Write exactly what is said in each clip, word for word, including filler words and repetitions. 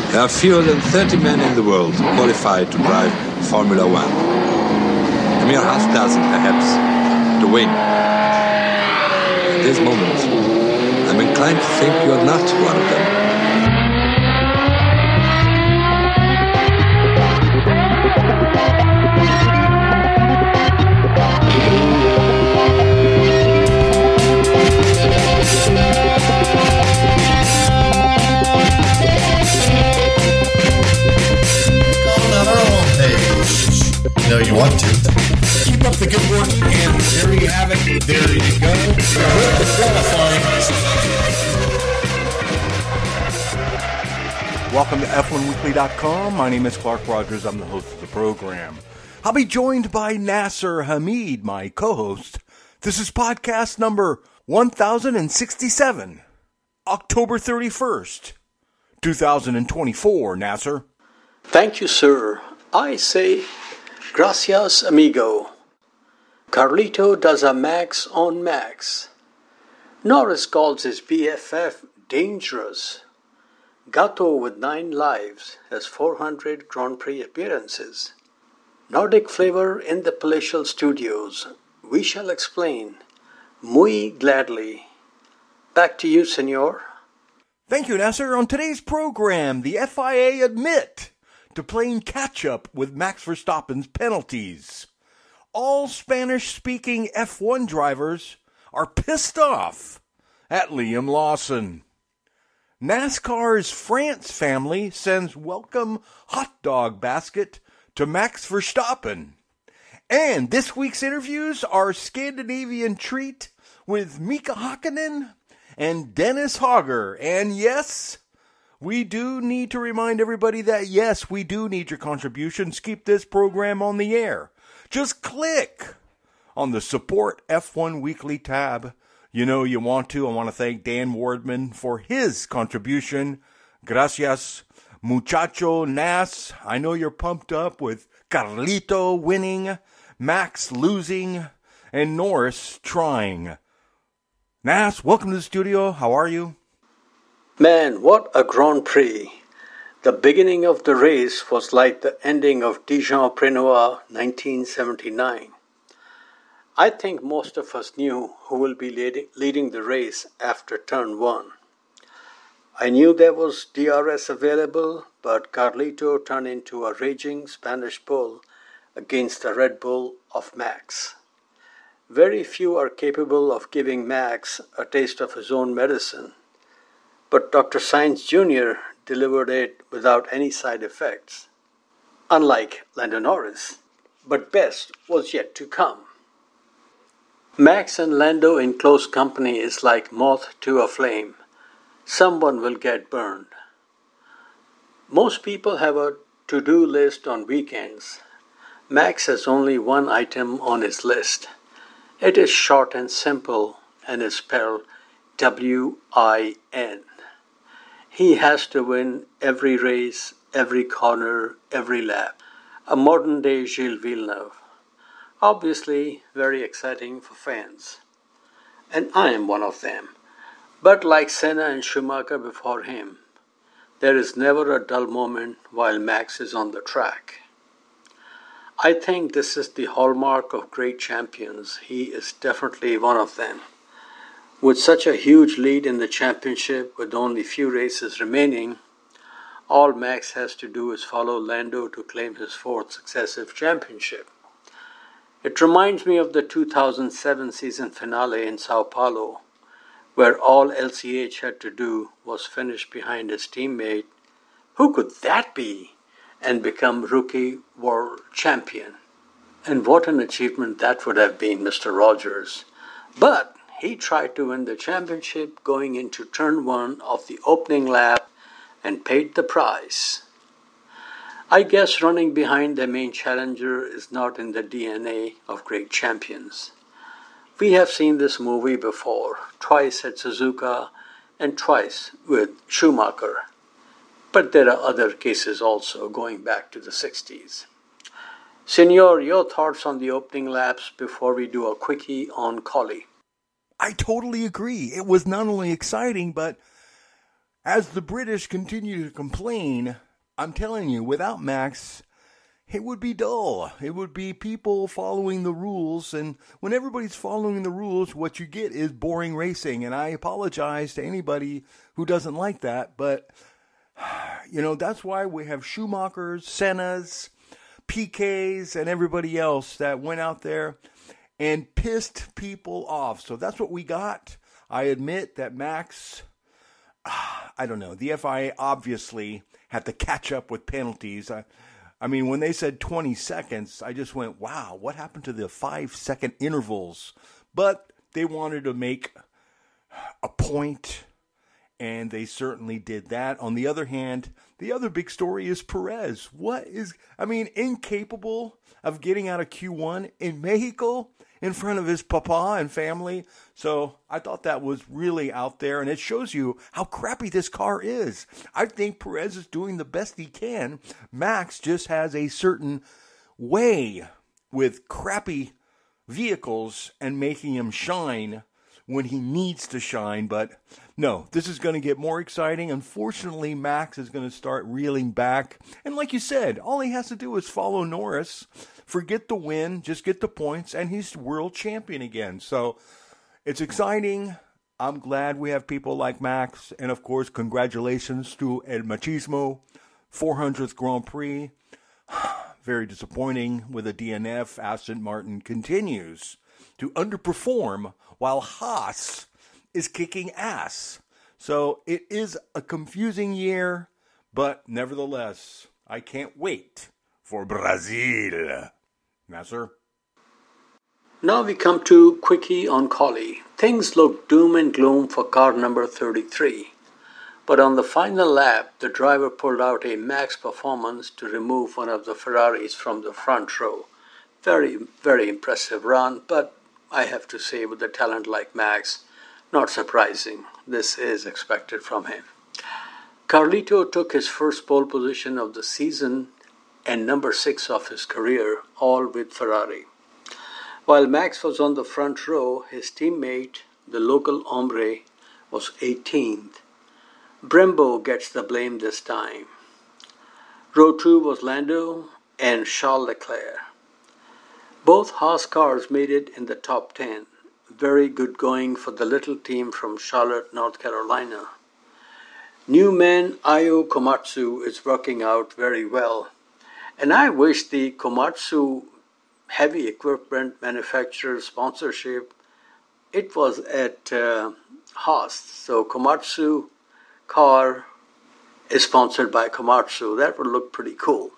There are fewer than thirty men in the world qualified to drive Formula One. A mere half dozen, perhaps, to win. At this moment, I'm inclined to think you're not one of them. You know you want to. Keep up the good work, and there you have it. There you go. With the qualifying. Welcome to F one weekly dot com. My name is Clark Rogers. I'm the host of the program. I'll be joined by Nasser Hamid, my co-host. This is podcast number one thousand sixty-seven, October thirty-first, twenty twenty-four. Nasser. Thank you, sir. I say, gracias, amigo. Carlito does a max on max. Norris calls his B F F dangerous. Gato with nine lives has four hundred Grand Prix appearances. Nordic flavor in the palatial studios. We shall explain. Muy gladly. Back to you, senor. Thank you, Nasser. On today's program, the F I A admit to playing catch-up with Max Verstappen's penalties. All Spanish-speaking F one drivers are pissed off at Liam Lawson. NASCAR's France family sends welcome hot dog basket to Max Verstappen. And this week's interviews are Scandinavian Treat with Mika Hakkinen and Dennis Hogger. And yes, we do need to remind everybody that, yes, we do need your contributions. Keep this program on the air. Just click on the Support F one Weekly tab. You know you want to. I want to thank Dan Wardman for his contribution. Gracias, muchacho Nas. I know you're pumped up with Carlito winning, Max losing, and Norris trying. Nas, welcome to the studio. How are you? Man, what a Grand Prix. The beginning of the race was like the ending of Dijon-Prenois nineteen seventy-nine. I think most of us knew who will be leading the race after turn one. I knew there was D R S available, but Carlito turned into a raging Spanish bull against the Red Bull of Max. Very few are capable of giving Max a taste of his own medicine, but Doctor Sainz Junior delivered it without any side effects, unlike Lando Norris. But best was yet to come. Max and Lando in close company is like moth to a flame. Someone will get burned. Most people have a to-do list on weekends. Max has only one item on his list. It is short and simple and is spelled W I N. He has to win every race, every corner, every lap. A modern-day Gilles Villeneuve. Obviously, very exciting for fans. And I am one of them. But like Senna and Schumacher before him, there is never a dull moment while Max is on the track. I think this is the hallmark of great champions. He is definitely one of them. With such a huge lead in the championship with only few races remaining, all Max has to do is follow Lando to claim his fourth successive championship. It reminds me of the two thousand seven season finale in Sao Paulo, where all L C H had to do was finish behind his teammate, who could that be, and become rookie world champion. And what an achievement that would have been, Mister Rogers. But he tried to win the championship going into turn one of the opening lap and paid the price. I guess running behind the main challenger is not in the D N A of great champions. We have seen this movie before, twice at Suzuka and twice with Schumacher. But there are other cases also going back to the sixties. Senor, your thoughts on the opening laps before we do a quickie on Collie? I totally agree. It was not only exciting, but as the British continue to complain, I'm telling you, without Max, it would be dull. It would be people following the rules, and when everybody's following the rules, what you get is boring racing, and I apologize to anybody who doesn't like that, but, you know, that's why we have Schumachers, Sennas, P Ks, and everybody else that went out there and pissed people off. So that's what we got. I admit that Max, I don't know, the F I A obviously had to catch up with penalties. I, I mean, when they said twenty seconds, I just went, wow, what happened to the five-second intervals? But they wanted to make a point, and they certainly did that. On the other hand, the other big story is Perez. What is, I mean, incapable of getting out of Q one in Mexico in front of his papa and family. So I thought that was really out there, and it shows you how crappy this car is. I think Perez is doing the best he can. Max just has a certain way with crappy vehicles and making him shine when he needs to shine. But no, this is going to get more exciting. Unfortunately, Max is going to start reeling back. And like you said, all he has to do is follow Norris. Forget the win, just get the points, and he's world champion again. So it's exciting. I'm glad we have people like Max. And, of course, congratulations to El Machismo, four hundredth Grand Prix. Very disappointing with a D N F. Aston Martin continues to underperform while Haas is kicking ass. So it is a confusing year, but nevertheless, I can't wait for Brazil. Nasser? Now we come to Quickie on Collie. Things look doom and gloom for car number thirty-three. But on the final lap, the driver pulled out a max performance to remove one of the Ferraris from the front row. Very, very impressive run, but I have to say, with a talent like Max, not surprising. This is expected from him. Carlito took his first pole position of the season and number six of his career, all with Ferrari. While Max was on the front row, his teammate, the local hombre, was eighteenth. Brembo gets the blame this time. Row two was Lando and Charles Leclerc. Both Haas cars made it in the top ten. Very good going for the little team from Charlotte, North Carolina. New man Ayo Komatsu is working out very well. And I wish the Komatsu heavy equipment manufacturer sponsorship, it was at uh, Haas. So Komatsu car is sponsored by Komatsu. That would look pretty cool.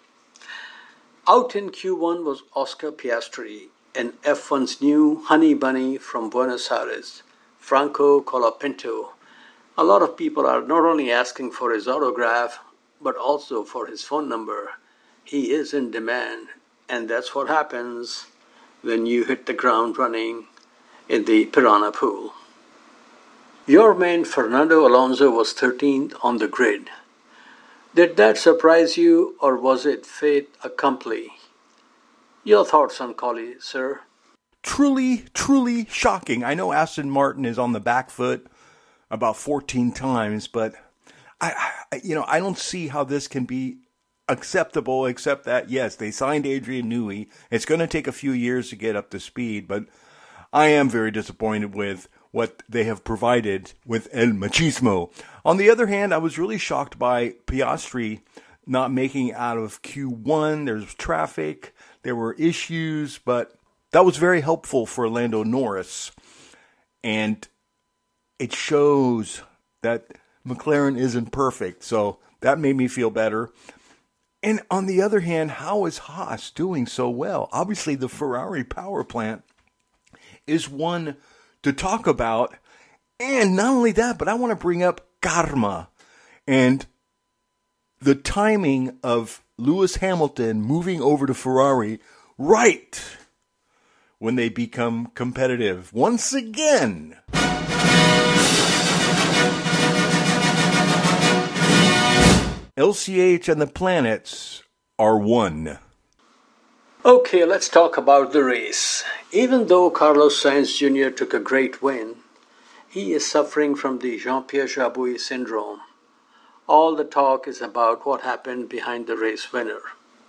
Out in Q one was Oscar Piastri and F one's new honey bunny from Buenos Aires, Franco Colapinto. A lot of people are not only asking for his autograph, but also for his phone number. He is in demand, and that's what happens when you hit the ground running in the Piranha Pool. Your man Fernando Alonso was thirteenth on the grid. Did that surprise you, or was it fait accompli? Your thoughts on Collie, sir? Truly, truly shocking. I know Aston Martin is on the back foot about fourteen times, but I, I you know, I don't see how this can be acceptable, except that, yes, they signed Adrian Newey. It's going to take a few years to get up to speed, but I am very disappointed with what they have provided with El Machismo. On the other hand, I was really shocked by Piastri not making out of Q one. There's traffic, there were issues, but that was very helpful for Lando Norris. And it shows that McLaren isn't perfect, so that made me feel better. And on the other hand, how is Haas doing so well? Obviously, the Ferrari power plant is one to talk about. And not only that, but I want to bring up karma and the timing of Lewis Hamilton moving over to Ferrari right when they become competitive once again. L C H and the planets are one. Okay, let's talk about the race. Even though Carlos Sainz Junior took a great win, he is suffering from the Jean-Pierre Jabouille syndrome. all the talk is about what happened behind the race winner.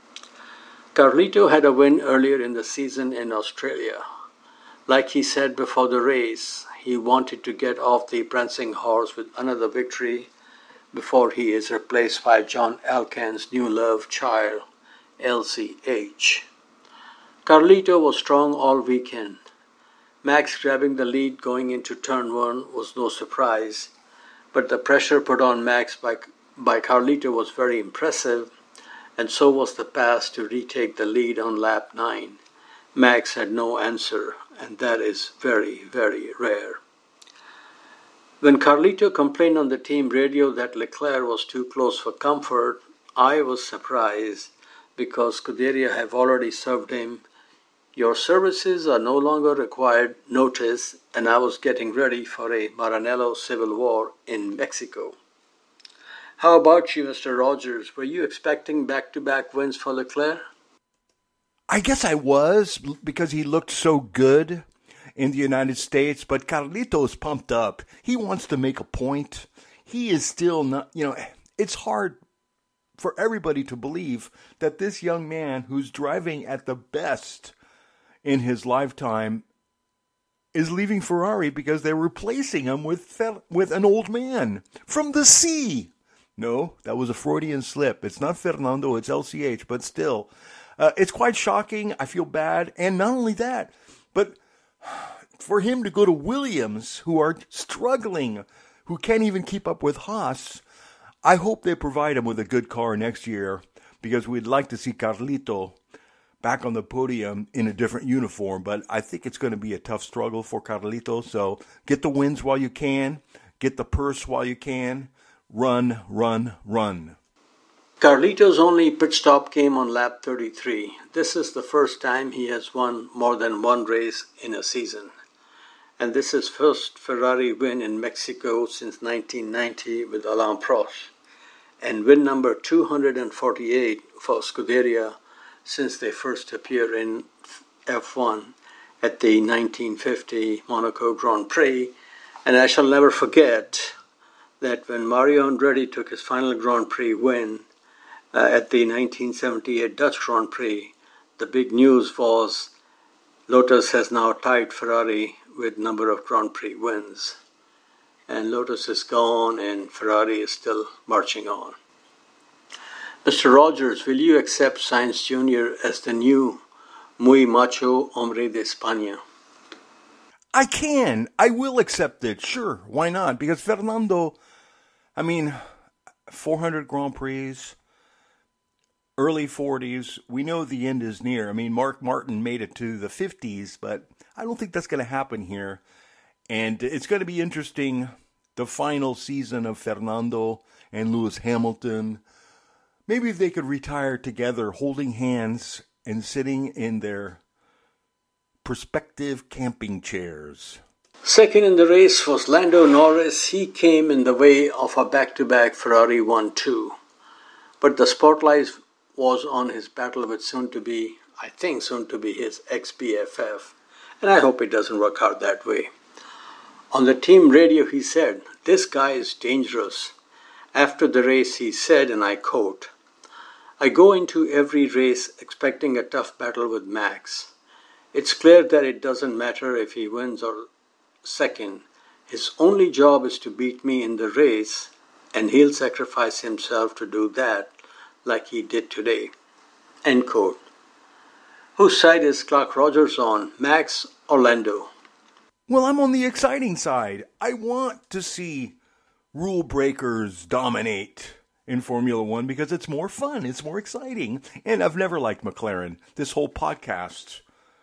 Carlito had a win earlier in the season in Australia. Like he said before the race, he wanted to get off the prancing horse with another victory before he is replaced by John Elkann's new love child, L C H. Carlito was strong all weekend. Max grabbing the lead going into turn one was no surprise, but the pressure put on Max by, by Carlito was very impressive, and so was the pass to retake the lead on lap nine. Max had no answer, and that is very, very rare. When Carlito complained on the team radio that Leclerc was too close for comfort, I was surprised because Scuderia have already served him, "Your services are no longer required" notice, and I was getting ready for a Maranello civil war in Mexico. How about you, Mister Rogers? Were you expecting back-to-back wins for Leclerc? I guess I was, because he looked so good in the United States, but Carlito's pumped up. He wants to make a point. He is still not, you know, it's hard for everybody to believe that this young man who's driving at the best in his lifetime is leaving Ferrari because they're replacing him with with an old man from the sea. No, that was a Freudian slip. It's not Fernando, it's L C H, but still. Uh, it's quite shocking. I feel bad. And not only that, but for him to go to Williams, who are struggling, who can't even keep up with Haas, I hope they provide him with a good car next year, because we'd like to see Carlito back on the podium in a different uniform. But I think it's going to be a tough struggle for Carlito. So get the wins while you can. Get the purse while you can. Run, run, run. Carlito's only pit stop came on lap thirty-three. This is the first time he has won more than one race in a season. And this is first Ferrari win in Mexico since nineteen ninety with Alain Prost, and win number two hundred forty-eight for Scuderia since they first appeared in F one at the nineteen fifty Monaco Grand Prix. And I shall never forget that when Mario Andretti took his final Grand Prix win uh, at the nineteen seventy-eight Dutch Grand Prix, the big news was Lotus has now tied Ferrari with number of Grand Prix wins. And Lotus is gone and Ferrari is still marching on. Mister Rogers, will you accept Sainz Junior as the new muy macho hombre de España? I can. I will accept it. Sure. Why not? Because Fernando, I mean, four hundred Grand Prix, early forties. We know the end is near. I mean, Mark Martin made it to the fifties, but I don't think that's going to happen here. And it's going to be interesting, the final season of Fernando and Lewis Hamilton. Maybe if they could retire together, holding hands and sitting in their prospective camping chairs. Second in the race was Lando Norris. He came in the way of a back-to-back Ferrari one two. But the spotlight was on his battle with soon-to-be, I think soon-to-be his ex-B F F. And I hope it doesn't work out that way. On the team radio he said, "This guy is dangerous." After the race he said, and I quote, "I go into every race expecting a tough battle with Max. It's clear that it doesn't matter if he wins or second. His only job is to beat me in the race, and he'll sacrifice himself to do that like he did today." End quote. Whose side is Clark Rogers on, Max or Lando? Well, I'm on the exciting side. I want to see rule breakers dominate in Formula One because it's more fun, it's more exciting. And I've never liked McLaren. This whole podcast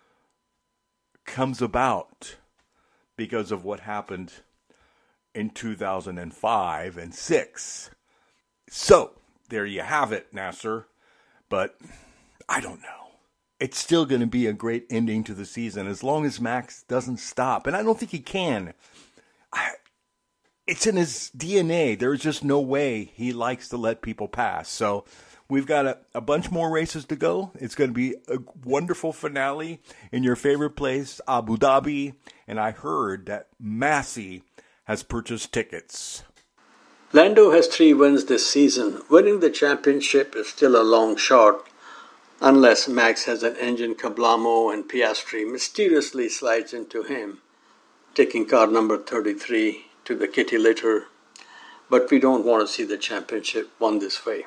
comes about because of what happened in two thousand five and six. So, there you have it, Nasser. But I don't know. It's still going to be a great ending to the season as long as Max doesn't stop. And I don't think he can. I, it's in his D N A. There's just no way he likes to let people pass. So we've got a, a bunch more races to go. It's going to be a wonderful finale in your favorite place, Abu Dhabi. And I heard that Massey has purchased tickets. Lando has three wins this season. Winning the championship is still a long shot, unless Max has an engine kablamo and Piastri mysteriously slides into him, taking car number thirty-three to the kitty litter. But we don't want to see the championship won this way.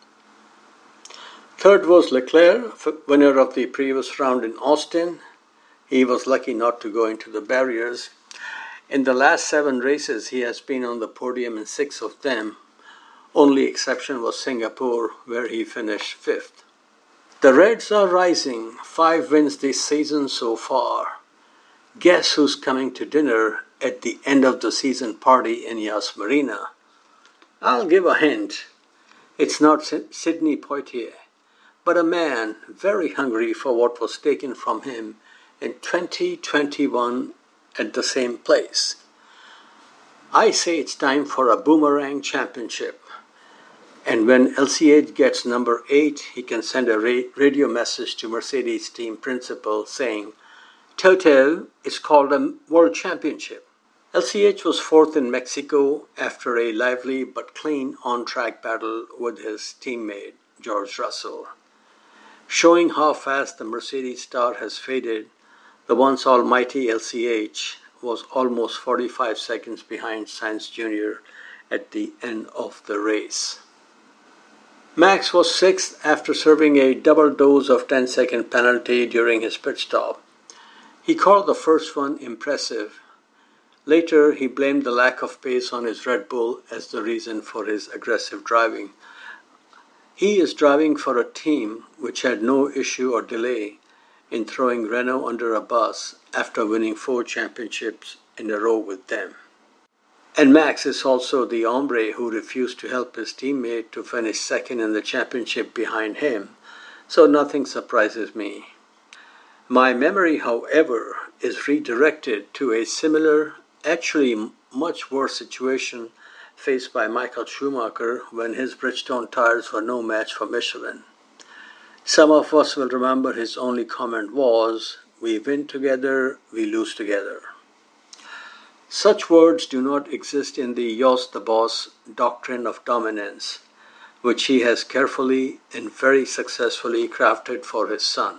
Third was Leclerc, winner of the previous round in Austin. He was lucky not to go into the barriers. In the last seven races, he has been on the podium in six of them. Only exception was Singapore, where he finished fifth. The Reds are rising, five wins this season so far. Guess who's coming to dinner at the end of the season party in Yas Marina? I'll give a hint. It's not Sidney Poitier, but a man very hungry for what was taken from him in twenty twenty-one at the same place. I say it's time for a boomerang championship. And when L C H gets number eight, he can send a ra- radio message to Mercedes team principal saying, Toto, it's called a world championship. L C H was fourth in Mexico after a lively but clean on-track battle with his teammate, George Russell. Showing how fast the Mercedes star has faded, the once almighty L C H was almost forty-five seconds behind Sainz Junior at the end of the race. Max was sixth after serving a double dose of ten-second penalty during his pit stop. He called the first one impressive. Later, he blamed the lack of pace on his Red Bull as the reason for his aggressive driving. He is driving for a team which had no issue or delay in throwing Renault under a bus after winning four championships in a row with them. And Max is also the hombre who refused to help his teammate to finish second in the championship behind him, so nothing surprises me. My memory, however, is redirected to a similar, actually much worse situation faced by Michael Schumacher when his Bridgestone tires were no match for Michelin. Some of us will remember his only comment was, "We win together, we lose together." Such words do not exist in the Jos the Boss doctrine of dominance, which he has carefully and very successfully crafted for his son.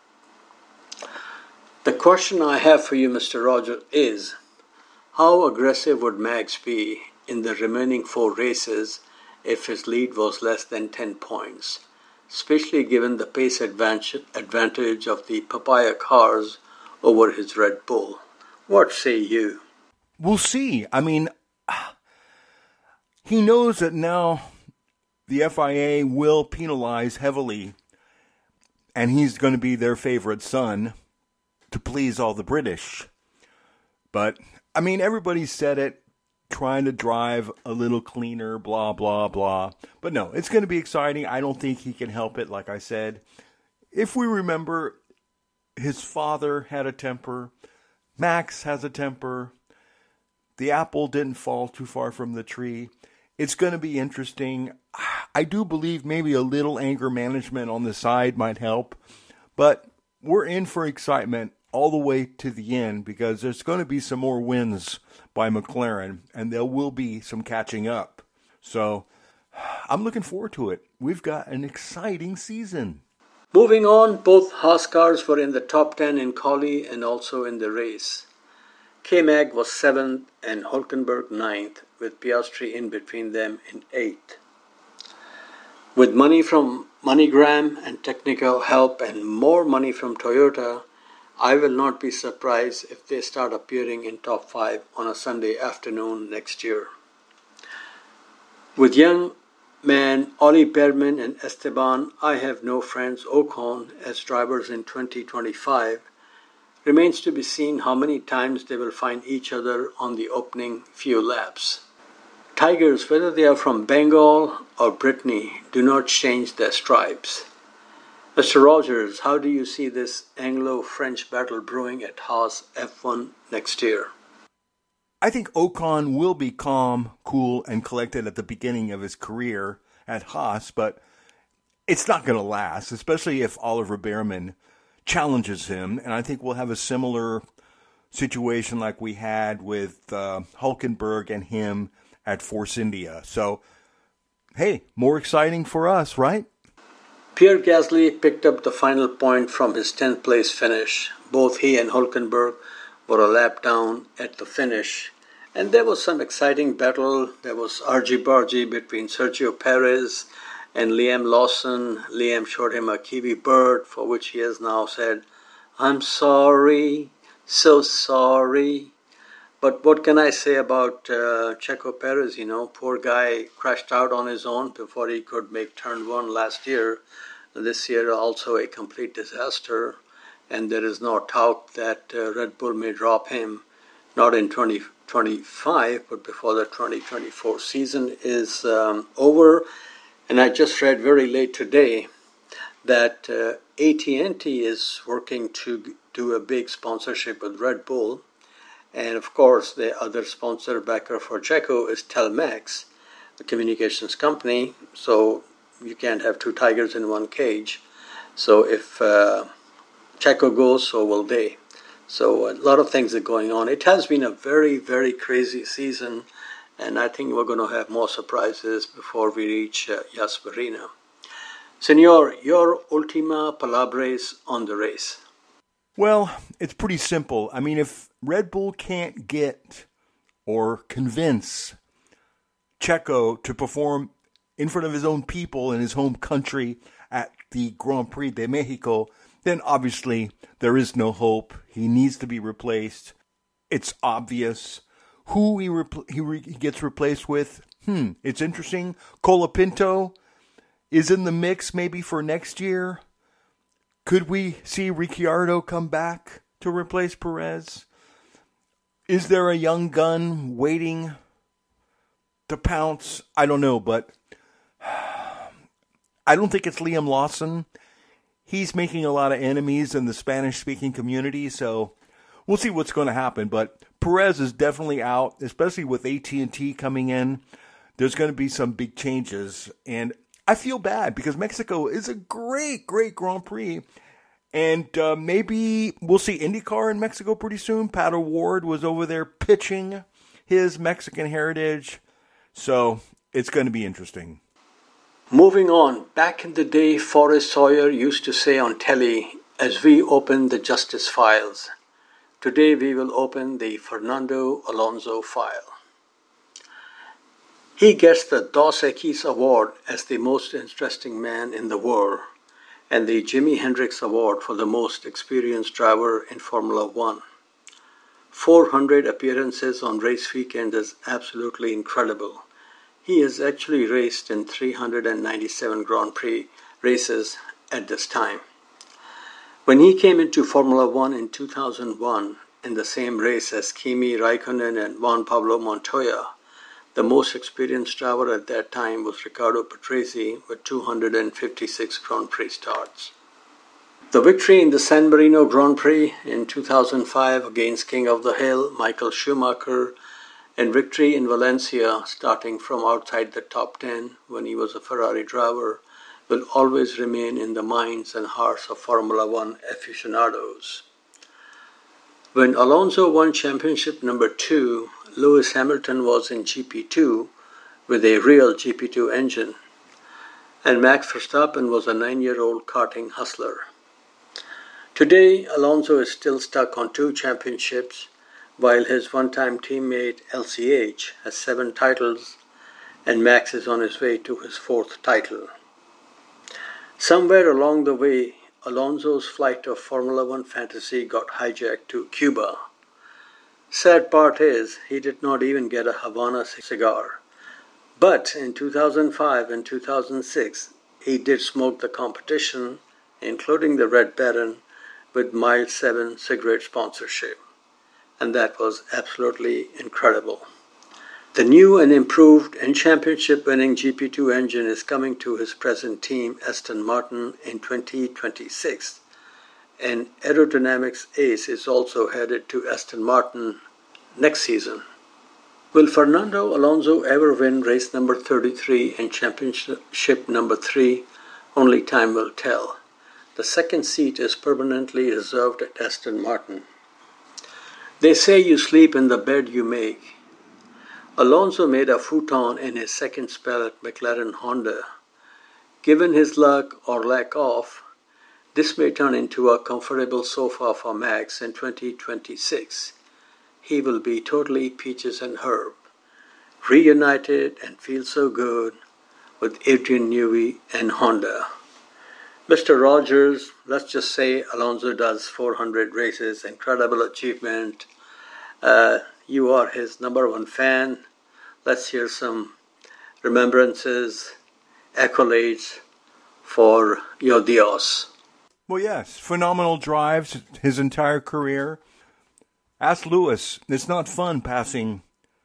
The question I have for you, Mister Rogers, is how aggressive would Max be in the remaining four races if his lead was less than ten points? Especially given the pace advantage of the Papaya cars over his Red Bull. What say you? We'll see. I mean, he knows that now the F I A will penalize heavily, and he's going to be their favorite son to please all the British. But, I mean, everybody said it, trying to drive a little cleaner, blah, blah, blah. But no, it's going to be exciting. I don't think he can help it, like I said. If we remember, his father had a temper. Max has a temper. The apple didn't fall too far from the tree. It's going to be interesting. I do believe maybe a little anger management on the side might help. But we're in for excitement all the way to the end because there's going to be some more wins by McLaren, and there will be some catching up. So I'm looking forward to it. We've got an exciting season. Moving on, both Haas cars were in the top ten in quali and also in the race. K-Mag was seventh and Hülkenberg ninth, with Piastri in between them in eighth. With money from MoneyGram and technical help and more money from Toyota, I will not be surprised if they start appearing in top five on a Sunday afternoon next year. With young man Ollie Bearman and Esteban, I have no friends Ocon as drivers in twenty twenty-five. Remains to be seen how many times they will find each other on the opening few laps. Tigers, whether they are from Bengal or Brittany, do not change their stripes. Mister Rogers, how do you see this Anglo-French battle brewing at Haas F one next year? I think Ocon will be calm, cool, and collected at the beginning of his career at Haas, but it's not going to last, especially if Oliver Bearman challenges him. And I think we'll have a similar situation like we had with uh, Hülkenberg and him at Force India. So, hey, more exciting for us, right? Pierre Gasly picked up the final point from his tenth place finish. Both he and Hülkenberg were a lap down at the finish. And there was some exciting battle. There was argy-bargy between Sergio Perez and Liam Lawson. Liam showed him a Kiwi bird, for which he has now said, "I'm sorry, so sorry." But what can I say about uh, Checo Perez? You know, poor guy crashed out on his own before he could make turn one last year. This year also a complete disaster. And there is no doubt that uh, Red Bull may drop him, not in twenty twenty-five, but before the twenty twenty-four season is um, over. And I just read very late today that uh, A T and T is working to do a big sponsorship with Red Bull. And of course, the other sponsor backer for Checo is Telmex, the communications company. So you can't have two tigers in one cage. So if uh, Checo goes, so will they. So a lot of things are going on. It has been a very, very crazy season. And I think we're going to have more surprises before we reach uh, Yas Marina. Senor, your ultima palabras on the race. Well, it's pretty simple. I mean, if Red Bull can't get or convince Checo to perform in front of his own people in his home country at the Grand Prix de Mexico, then obviously there is no hope. He needs to be replaced. It's obvious. Who he, repl- he, re- he gets replaced with, hmm, it's interesting. Colapinto is in the mix maybe for next year. Could we see Ricciardo come back to replace Perez? Is there a young gun waiting to pounce? I don't know, but I don't think it's Liam Lawson. He's making a lot of enemies in the Spanish-speaking community, so we'll see what's going to happen. But Perez is definitely out, especially with A T and T coming in. There's going to be some big changes, and I feel bad because Mexico is a great, great Grand Prix. And uh, maybe we'll see IndyCar in Mexico pretty soon. Pat O'Ward was over there pitching his Mexican heritage. So it's going to be interesting. Moving on, back in the day, Forrest Sawyer used to say on telly, as we open the justice files, today we will open the Fernando Alonso file. He gets the Dos Equis Award as the most interesting man in the world and the Jimi Hendrix Award for the most experienced driver in Formula One. four hundred appearances on race weekend is absolutely incredible. He has actually raced in three hundred ninety-seven Grand Prix races at this time. When he came into Formula One in two thousand one, in the same race as Kimi Raikkonen and Juan Pablo Montoya, the most experienced driver at that time was Riccardo Patrese with two hundred fifty-six Grand Prix starts. The victory in the San Marino Grand Prix in two thousand five against King of the Hill, Michael Schumacher, and victory in Valencia starting from outside the top ten when he was a Ferrari driver will always remain in the minds and hearts of Formula One aficionados. When Alonso won championship number two, Lewis Hamilton was in G P two with a real G P two engine, and Max Verstappen was a nine-year-old karting hustler. Today, Alonso is still stuck on two championships, while his one-time teammate L C H has seven titles, and Max is on his way to his fourth title. Somewhere along the way, Alonso's flight of Formula One fantasy got hijacked to Cuba. Sad part is, he did not even get a Havana cigar. But in two thousand five and two thousand six, he did smoke the competition, including the Red Baron, with Mild seven cigarette sponsorship. And that was absolutely incredible. The new and improved and championship-winning G P two engine is coming to his present team, Aston Martin, in twenty twenty-six. And aerodynamics ace is also headed to Aston Martin next season. Will Fernando Alonso ever win race number thirty-three and championship number three? Only time will tell. The second seat is permanently reserved at Aston Martin. They say you sleep in the bed you make. Alonso made a futon in his second spell at McLaren Honda. Given his luck or lack of, this may turn into a comfortable sofa for Max in twenty twenty-six. He will be totally peaches and herb, reunited and feel so good with Adrian Newey and Honda. Mister Rogers, let's just say Alonso does four hundred races, incredible achievement. Uh, you are his number one fan. Let's hear some remembrances, accolades for your Dios. Well, yes, phenomenal drives his entire career. Ask Lewis, it's not fun passing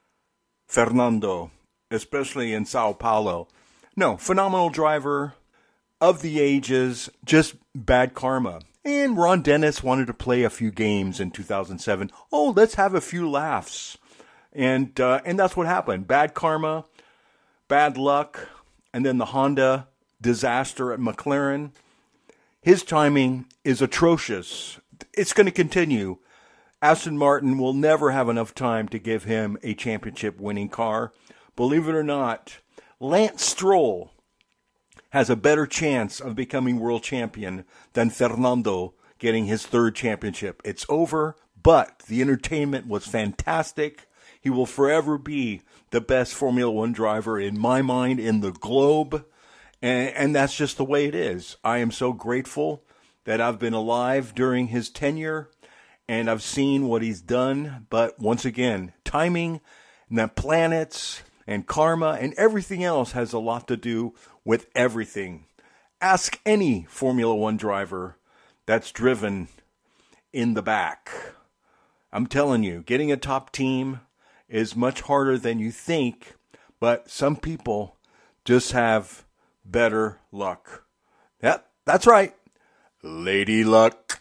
Fernando, especially in Sao Paulo. No, phenomenal driver of the ages, just bad karma. And Ron Dennis wanted to play a few games in two thousand seven. Oh, let's have a few laughs. And uh, and that's what happened. Bad karma, bad luck, and then the Honda disaster at McLaren. His timing is atrocious. It's going to continue. Aston Martin will never have enough time to give him a championship-winning car. Believe it or not, Lance Stroll has a better chance of becoming world champion than Fernando getting his third championship. It's over, but the entertainment was fantastic. He will forever be the best Formula One driver in my mind in the globe. And, and that's just the way it is. I am so grateful that I've been alive during his tenure and I've seen what he's done. But once again, timing and the planets and karma and everything else has a lot to do with everything. Ask any Formula One driver that's driven in the back. I'm telling you, getting a top team is much harder than you think, but some people just have better luck. Yep, that's right. Lady Luck.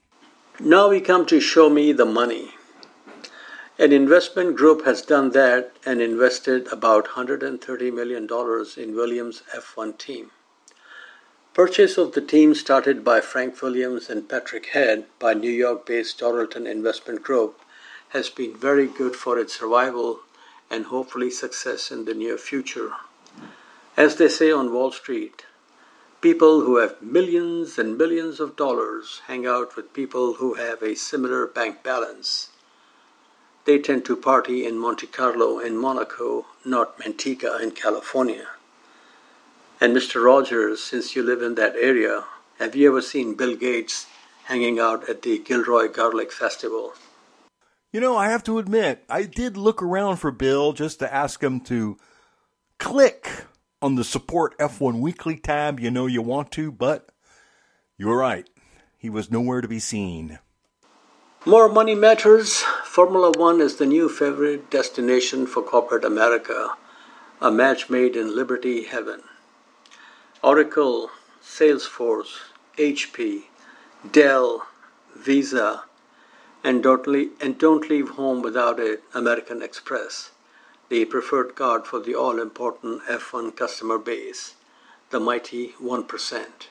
Now we come to Show Me the Money. An investment group has done that and invested about one hundred thirty million dollars in Williams' F one team. Purchase of the team, started by Frank Williams and Patrick Head by New York-based Dorilton Investment Group, has been very good for its survival and hopefully success in the near future. As they say on Wall Street, people who have millions and millions of dollars hang out with people who have a similar bank balance. They tend to party in Monte Carlo in Monaco, not Manteca in California. And Mister Rogers, since you live in that area, have you ever seen Bill Gates hanging out at the Gilroy Garlic Festival? You know, I have to admit, I did look around for Bill just to ask him to click on the Support F one Weekly tab. You know you want to, but you're right. He was nowhere to be seen. More money matters. Formula One is the new favorite destination for corporate America, a match made in Liberty Heaven. Oracle, Salesforce, H P, Dell, Visa, and don't leave, and don't leave home without it, American Express, the preferred card for the all-important F one customer base, the mighty one percent.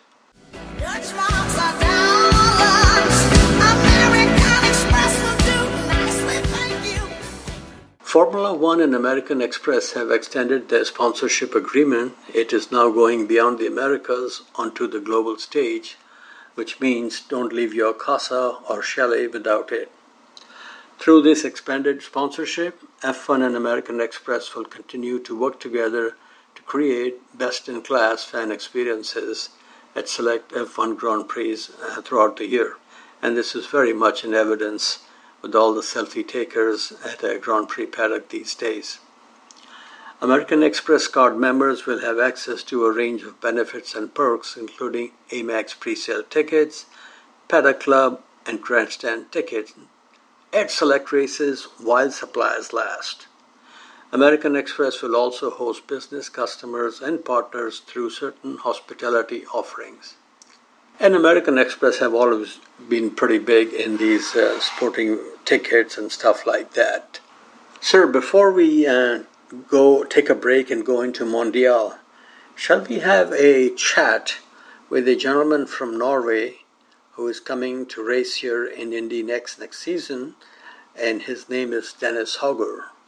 Formula One and American Express have extended their sponsorship agreement. It is now going beyond the Americas onto the global stage, which means don't leave your casa or chalet without it. Through this expanded sponsorship, F one and American Express will continue to work together to create best-in-class fan experiences at select F one Grand Prix uh, throughout the year. And this is very much in evidence with all the selfie takers at a Grand Prix paddock these days. American Express card members will have access to a range of benefits and perks, including Amex pre-sale tickets, paddock club, and grandstand tickets at select races while supplies last. American Express will also host business customers and partners through certain hospitality offerings. And American Express have always been pretty big in these uh, sporting tickets and stuff like that. Sir, before we uh, go take a break and go into Mondial, shall we have a chat with a gentleman from Norway who is coming to race here in Indy next next season, and his name is Dennis Hauger.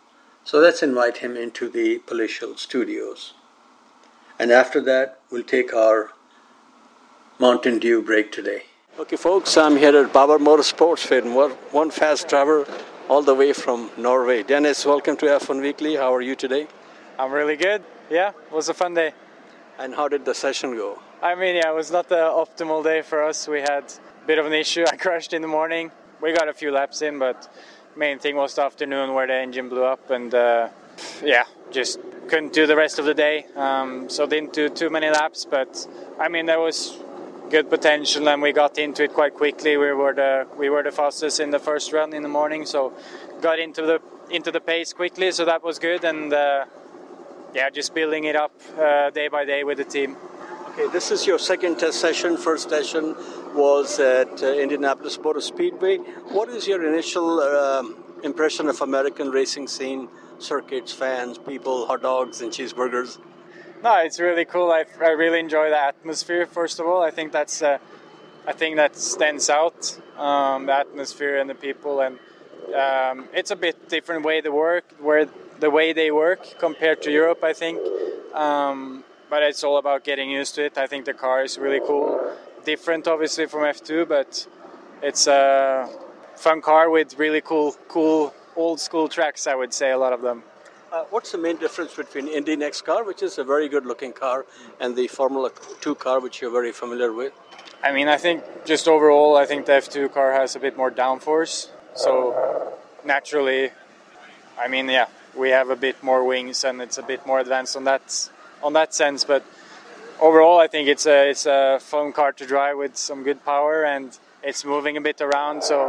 So let's invite him into the palatial studios. And after that, we'll take our Mountain Dew break today. Okay, folks, I'm here at Bauer Motorsports with one fast driver all the way from Norway. Dennis, welcome to F one Weekly. How are you today? I'm really good. Yeah, it was a fun day. And how did the session go? I mean, yeah, it was not the optimal day for us. We had a bit of an issue. I crashed in the morning. We got a few laps in, but main thing was the afternoon where the engine blew up, and uh, yeah, just couldn't do the rest of the day. Um, so didn't do too many laps, but I mean, there was good potential, and we got into it quite quickly. We were the we were the fastest in the first run in the morning, so got into the into the pace quickly. So that was good, and uh, yeah, just building it up uh, day by day with the team. Okay, this is your second test session. First session was at uh, Indianapolis Motor Speedway. What is your initial uh, impression of American racing scene, circuits, fans, people, hot dogs and cheeseburgers? No, it's really cool. I, I really enjoy the atmosphere. First of all, I think that's uh, I think that stands out, um, the atmosphere and the people, and um, it's a bit different way they work, where the way they work compared to Europe, I think. Um, but it's all about getting used to it. I think the car is really cool, different obviously from F two, but it's a fun car with really cool, cool old school tracks. I would say a lot of them. Uh, what's the main difference between Indy Next car, which is a very good-looking car, and the Formula two car, which you're very familiar with? I mean, I think just overall, I think the F two car has a bit more downforce. So naturally, I mean, yeah, we have a bit more wings, and it's a bit more advanced on that on that sense. But overall, I think it's a it's a fun car to drive with some good power, and it's moving a bit around. So.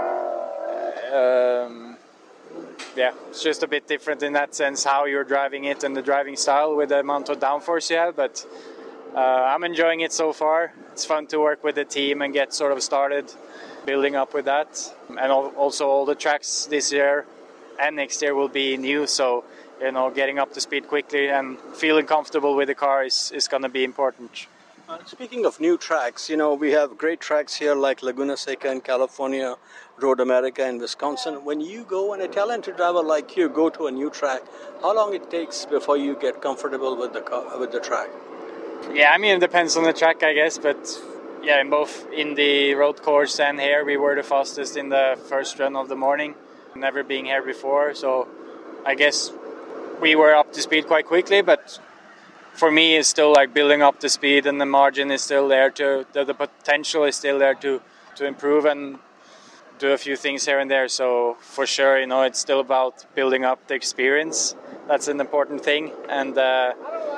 Um, Yeah, it's just a bit different in that sense, how you're driving it and the driving style with the amount of downforce you have. But uh, I'm enjoying it so far. It's fun to work with the team and get sort of started building up with that. And also all the tracks this year and next year will be new. So, you know, getting up to speed quickly and feeling comfortable with the car is, is going to be important. Uh, speaking of new tracks, you know, we have great tracks here like Laguna Seca in California, Road America in Wisconsin. When you go, and a talented driver like you go to a new track, how long it takes before you get comfortable with the car, with the track? Yeah, I mean, it depends on the track, I guess, but yeah, in both in the road course and here, we were the fastest in the first run of the morning, never being here before, so I guess we were up to speed quite quickly, but for me, it's still like building up the speed, and the margin is still there to, the, the potential is still there to, to improve and do a few things here and there. So for sure, you know, it's still about building up the experience. That's an important thing. And uh,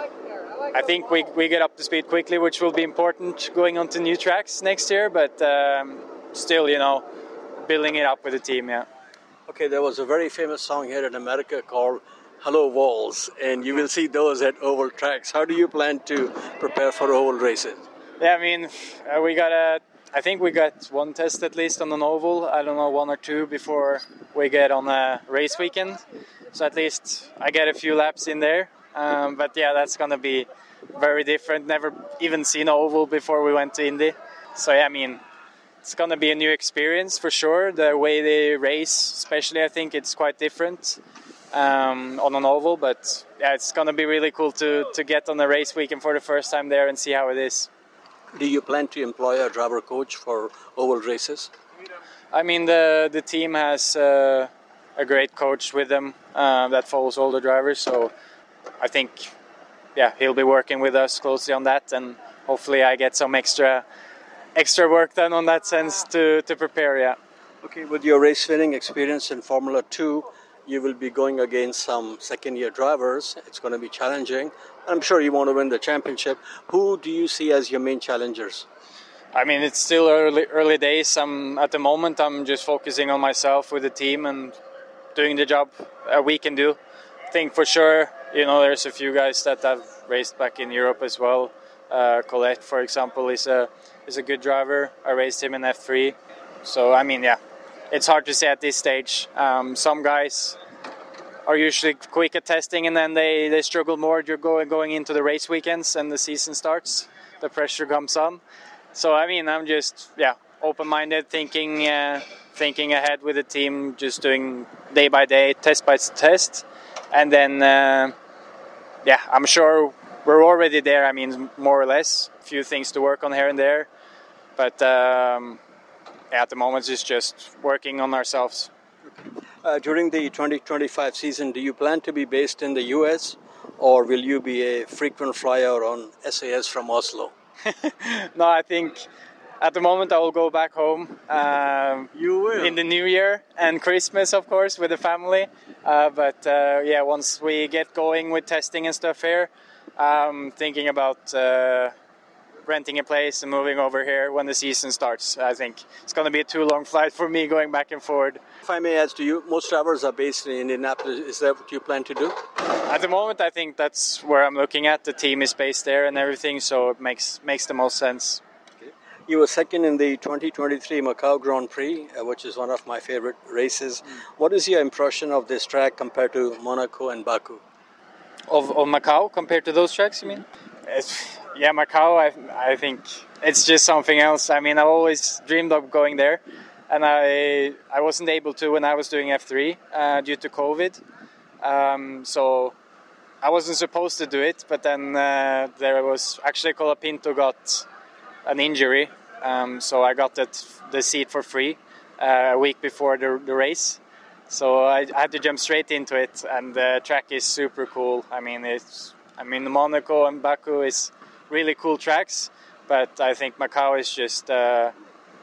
I think we, we get up to speed quickly, which will be important going on to new tracks next year. But um, still, you know, building it up with the team, yeah. Okay, there was a very famous song here in America called Hello Walls, and you will see those at oval tracks. How do you plan to prepare for oval races? Yeah, I mean, uh, we got a, I think we got one test at least on an oval. I don't know, one or two before we get on a race weekend. So at least I get a few laps in there. Um, but yeah, that's going to be very different. Never even seen an oval before we went to Indy. So yeah, I mean, it's going to be a new experience for sure. The way they race, especially, I think it's quite different. Um, on an oval, but yeah, it's going to be really cool to, to get on a race weekend for the first time there and see how it is. Do you plan to employ a driver coach for oval races? I mean, the the team has uh, a great coach with them uh, that follows all the drivers, so I think, yeah, he'll be working with us closely on that, and hopefully I get some extra extra work done on that sense to, to prepare, yeah. Okay, with your race winning experience in Formula two, you will be going against some second-year drivers. It's going to be challenging. I'm sure you want to win the championship. Who do you see as your main challengers? I mean, it's still early early days. I'm, at the moment, I'm just focusing on myself with the team and doing the job uh, we can do. I think for sure, you know, there's a few guys that have raced back in Europe as well. Uh, Colette, for example, is a is a good driver. I raced him in F three. So, I mean, yeah. It's hard to say at this stage. Um, some guys are usually quick at testing, and then they, they struggle more going going into the race weekends and the season starts. The pressure comes on. So I mean, I'm just yeah open-minded, thinking uh, thinking ahead with the team, just doing day by day, test by test, And then, uh, yeah, I'm sure we're already there. I mean, more or less, a few things to work on here and there. But um, yeah, at the moment, it's just working on ourselves. Uh, during the twenty twenty-five season, do you plan to be based in the U S or will you be a frequent flyer on S A S from Oslo? No, I think at the moment I will go back home. Um, You will? In the New Year and Christmas, of course, with the family. Uh, but uh, yeah, once we get going with testing and stuff here, I'm thinking about uh, renting a place and moving over here when the season starts. I think it's going to be a too long flight for me going back and forward. If I may ask, do you, most drivers are based in Indianapolis. Is that what you plan to do? At the moment, I think that's where I'm looking at. The team is based there and everything, so it makes makes the most sense. Okay. You were second in the twenty twenty-three Macau Grand Prix, uh, which is one of my favorite races. Mm. What is your impression of this track compared to Monaco and Baku? Of, of Macau compared to those tracks, you mean? It's, yeah, Macau, I, I think it's just something else. I mean, I've always dreamed of going there, and I I wasn't able to when I was doing F three uh, due to COVID. Um, so I wasn't supposed to do it, but then uh, there was actually Colapinto got an injury, um, so I got that the seat for free uh, a week before the, the race. So I, I had to jump straight into it, and the track is super cool. I mean, it's I mean Monaco and Baku is really cool tracks, but I think Macau is just uh,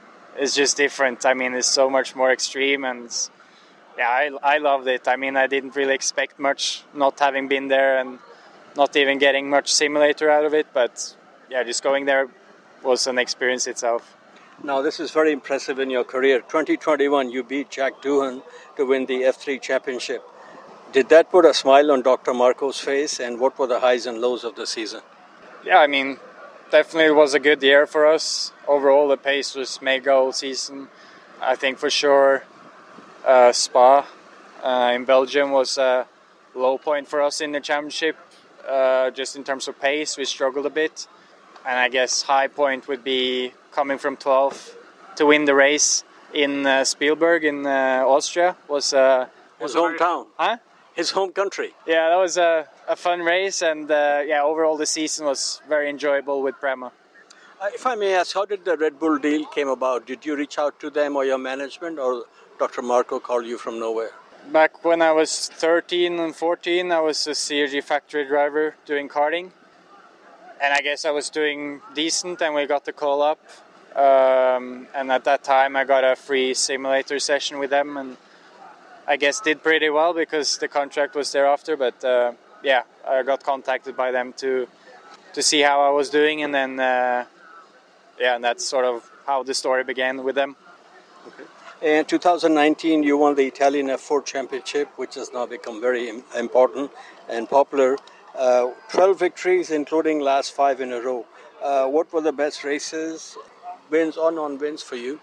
is just different. I mean, it's so much more extreme, and yeah, I I loved it. I mean, I didn't really expect much, not having been there and not even getting much simulator out of it. But yeah, just going there was an experience itself. Now, this is very impressive in your career. twenty twenty-one, you beat Jack Doohan to win the F three championship. Did that put a smile on Doctor Marco's face, and what were the highs and lows of the season? Yeah, I mean, definitely it was a good year for us. Overall, the pace was mega all season. I think for sure uh, Spa uh, in Belgium was a low point for us in the championship. Uh, just in terms of pace, we struggled a bit. And I guess high point would be coming from twelfth to win the race in uh, Spielberg in uh, Austria. Was uh, His hometown. Huh? His home country. Yeah, that was a, a fun race, and uh, yeah, overall the season was very enjoyable with Prema. Uh, if I may ask, how did the Red Bull deal came about? Did you reach out to them or your management, or Doctor Marco called you from nowhere? Back when I was thirteen and fourteen, I was a C R G factory driver doing karting. And I guess I was doing decent, and we got the call up. Um, and at that time, I got a free simulator session with them, and I guess did pretty well because the contract was thereafter. But uh, yeah, I got contacted by them to to see how I was doing, and then uh, yeah, and that's sort of how the story began with them. Okay. In two thousand nineteen, you won the Italian F four Championship, which has now become very important and popular. Uh, twelve victories, including last five in a row. Uh, what were the best races, wins or non-wins for you?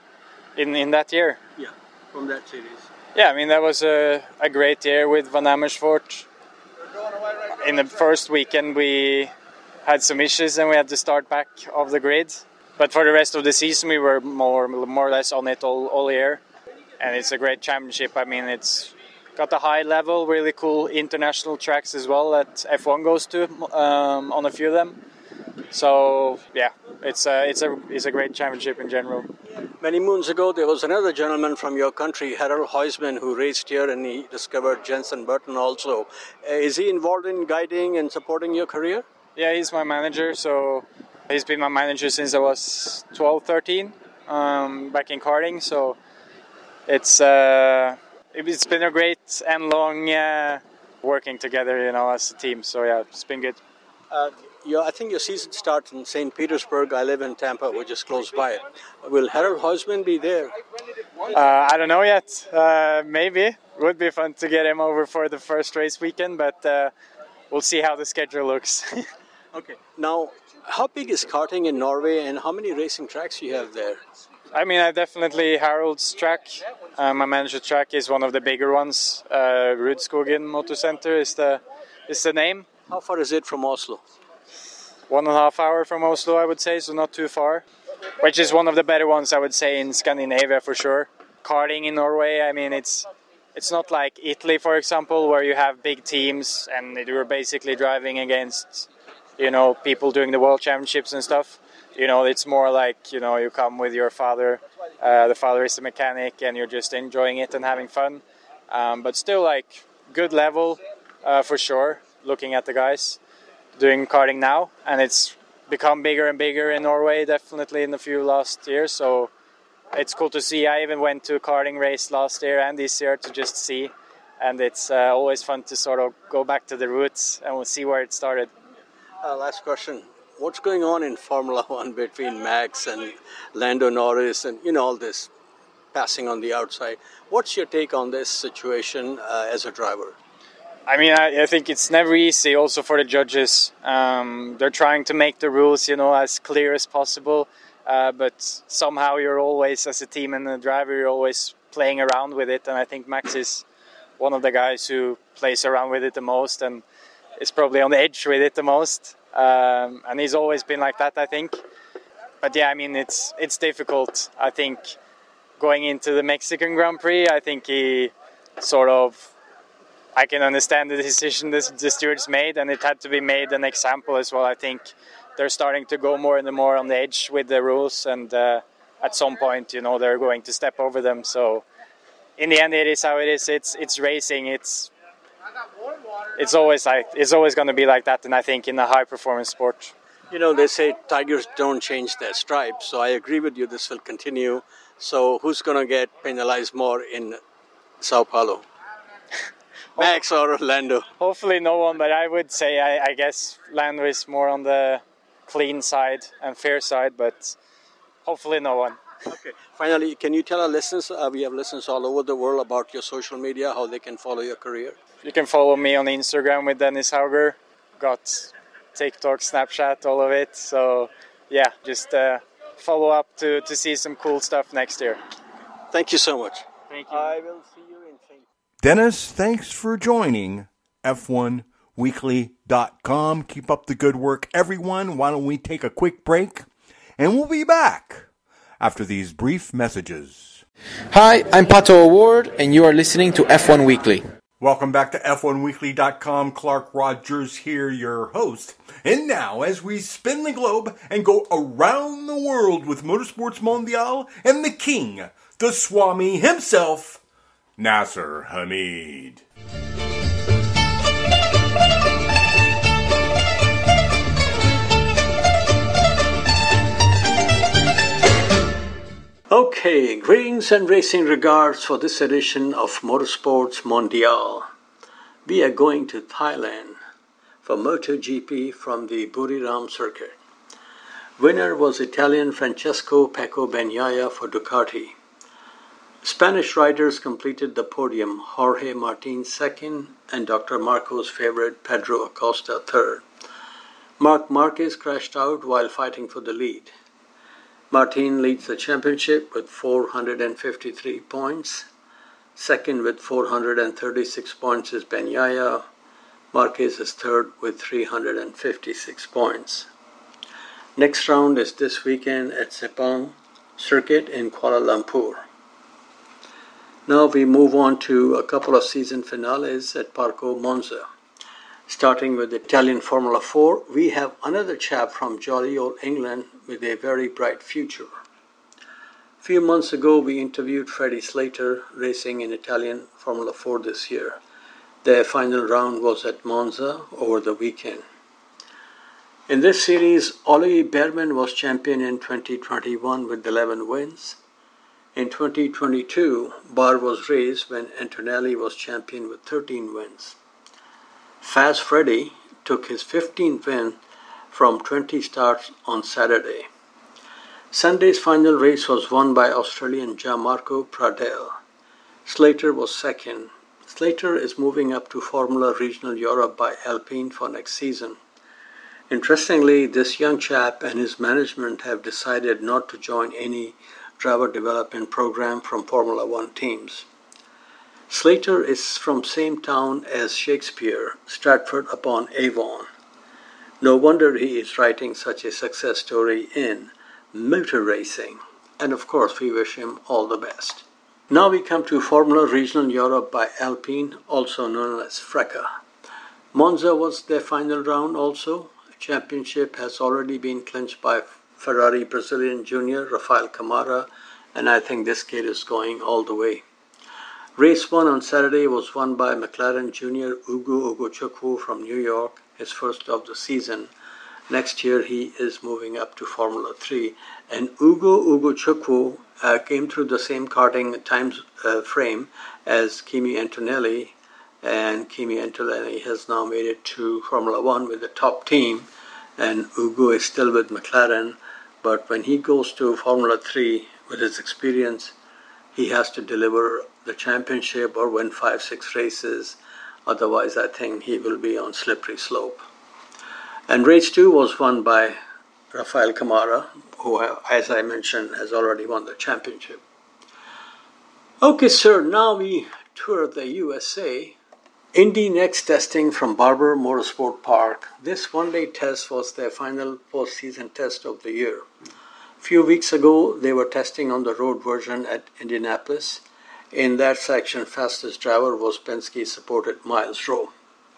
In in that year? Yeah, from that series. Yeah, I mean, that was a, a great year with Van Amersfoort. In the first weekend, we had some issues and we had to start back off the grid. But for the rest of the season, we were more more or less on it all, all year. And it's a great championship. I mean, it's got a high level, really cool international tracks as well that F one goes to um, on a few of them. So yeah, it's a it's a it's a great championship in general. Many moons ago, there was another gentleman from your country, Harold Huisman, who raced here, and he discovered Jenson Button also. Uh, is he involved in guiding and supporting your career? Yeah, he's my manager. So he's been my manager since I was twelve, thirteen, um, back in karting. So it's. Uh, It's been a great and long uh, working together, you know, as a team. So yeah, it's been good. Uh, your, I think your season starts in Saint Petersburg. I live in Tampa, which is close by. Will Harold Huisman be there? Uh, I don't know yet. Uh, maybe. Would be fun to get him over for the first race weekend, but uh, we'll see how the schedule looks. Okay. Now, how big is karting in Norway, and how many racing tracks you have there? I mean, I definitely Harold's track. Uh, my manager track is one of the bigger ones. Uh, Rudskogen Motorcenter is the is the name. How far is it from Oslo? One and a half hour from Oslo, I would say, so not too far. Which is one of the better ones, I would say, in Scandinavia for sure. Karting in Norway, I mean, it's it's not like Italy, for example, where you have big teams and you're basically driving against, you know, people doing the World Championships and stuff. You know, it's more like, you know, you come with your father, uh, the father is a mechanic, and you're just enjoying it and having fun. Um, but still, like, good level uh, for sure, looking at the guys doing karting now. And it's become bigger and bigger in Norway, definitely in the few last years. So it's cool to see. I even went to a karting race last year and this year to just see. And it's uh, always fun to sort of go back to the roots and we'll see where it started. Uh, last question. What's going on in Formula One between Max and Lando Norris and, you know, all this passing on the outside? What's your take on this situation uh, as a driver? I mean, I, I think it's never easy also for the judges. Um, they're trying to make the rules, you know, as clear as possible. Uh, but somehow you're always, as a team and a driver, you're always playing around with it. And I think Max is one of the guys who plays around with it the most and is probably on the edge with it the most. Um, and he's always been like that, I think. But yeah, I mean, it's it's difficult. I think going into the Mexican Grand Prix, I think he sort of, I can understand the decision the, the stewards made, and it had to be made an example as well. I think they're starting to go more and more on the edge with the rules, and uh, at some point, you know, they're going to step over them. So in the end, it is how it is. It's it's racing. It's it's always like it's always going to be like that. And I think in a high performance sport, you know, they say tigers don't change their stripes. So I agree with you. This will continue. So who's going to get penalized more in Sao Paulo? Max or Lando? Hopefully no one, but I would say I, I guess Lando is more on the clean side and fair side, but hopefully no one. Okay. Finally, can you tell our listeners, uh, we have listeners all over the world, about your social media, how they can follow your career? You can follow me on Instagram with Dennis Hauger. Got TikTok, Snapchat, all of it. So yeah, just uh, follow up to, to see some cool stuff next year. Thank you so much. Thank you. I will see you in Saint Dennis, thanks for joining F one weekly dot com. Keep up the good work, everyone. Why don't we take a quick break? And we'll be back after these brief messages. Hi, I'm Pato Award, and you are listening to F one Weekly. Welcome back to F one weekly dot com. Clark Rogers here, your host. And now, as we spin the globe and go around the world with Motorsports Mondial and the king, the Swami himself, Nasser Hamid. Okay, greetings and racing regards for this edition of Motorsports Mondial. We are going to Thailand for MotoGP from the Buriram circuit. Winner was Italian Francesco Pecco Bagnaia for Ducati. Spanish riders completed the podium, Jorge Martin second and Doctor Marco's favorite Pedro Acosta third. Marc Marquez crashed out while fighting for the lead. Martin leads the championship with four hundred fifty-three points. Second with four hundred thirty-six points is Bagnaia. Marquez is third with three hundred fifty-six points. Next round is this weekend at Sepang Circuit in Kuala Lumpur. Now we move on to a couple of season finales at Parco Monza. Starting with Italian Formula four, we have another chap from jolly old England with a very bright future. A few months ago, we interviewed Freddie Slater, racing in Italian Formula four this year. Their final round was at Monza over the weekend. In this series, Ollie Bearman was champion in twenty twenty-one with eleven wins. In twenty twenty-two, bar was raised when Antonelli was champion with thirteen wins. Fast Freddy took his fifteenth win from twenty starts on Saturday. Sunday's final race was won by Australian Gianmarco Pradel. Slater was second. Slater is moving up to Formula Regional Europe by Alpine for next season. Interestingly, this young chap and his management have decided not to join any driver development program from Formula One teams. Slater is from same town as Shakespeare, Stratford-upon-Avon. No wonder he is writing such a success story in motor racing. And of course, we wish him all the best. Now we come to Formula Regional Europe by Alpine, also known as FRECA. Monza was their final round also. The championship has already been clinched by Ferrari Brazilian Junior Rafael Camara, and I think this kid is going all the way. Race one on Saturday was won by McLaren Junior Ugo Ugochukwu from New York, his first of the season. Next year he is moving up to Formula three, and Ugo Ugochukwu uh, came through the same karting time uh, frame as Kimi Antonelli, and Kimi Antonelli has now made it to Formula one with the top team, and Ugo is still with McLaren, but when he goes to Formula three with his experience, he has to deliver the championship or win five, six races. Otherwise, I think he will be on slippery slope. And race two was won by Rafael Camara, who, as I mentioned, has already won the championship. Okay, sir, now we tour the U S A. Indy Next testing from Barber Motorsport Park. This one-day test was their final postseason test of the year. A few weeks ago, they were testing on the road version at Indianapolis. In that section, fastest driver was Penske-supported Miles Rowe.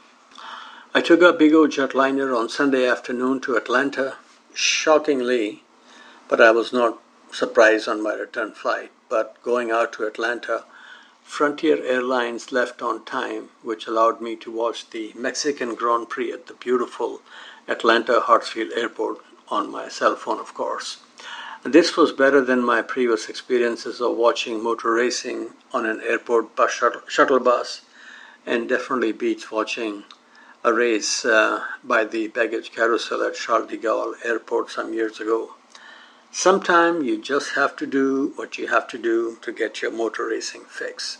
I took a big old jetliner on Sunday afternoon to Atlanta, shockingly, but I was not surprised on my return flight. But going out to Atlanta, Frontier Airlines left on time, which allowed me to watch the Mexican Grand Prix at the beautiful Atlanta Hartsfield Airport on my cell phone, of course. This was better than my previous experiences of watching motor racing on an airport bus shuttle, shuttle bus, and definitely beats watching a race uh, by the baggage carousel at Charles de Gaulle Airport some years ago. Sometimes you just have to do what you have to do to get your motor racing fix.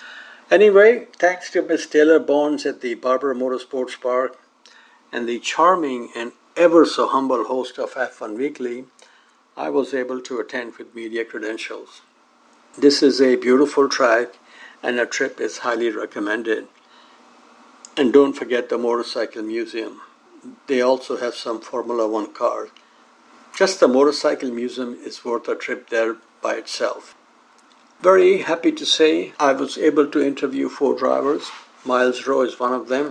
Anyway, thanks to Miss Taylor Bonds at the Barber Motorsports Park and the charming and ever so humble host of F one Weekly, I was able to attend with media credentials. This is a beautiful track and a trip is highly recommended. And don't forget the Motorcycle Museum. They also have some Formula One cars. Just the Motorcycle Museum is worth a trip there by itself. Very happy to say I was able to interview four drivers. Miles Rowe is one of them.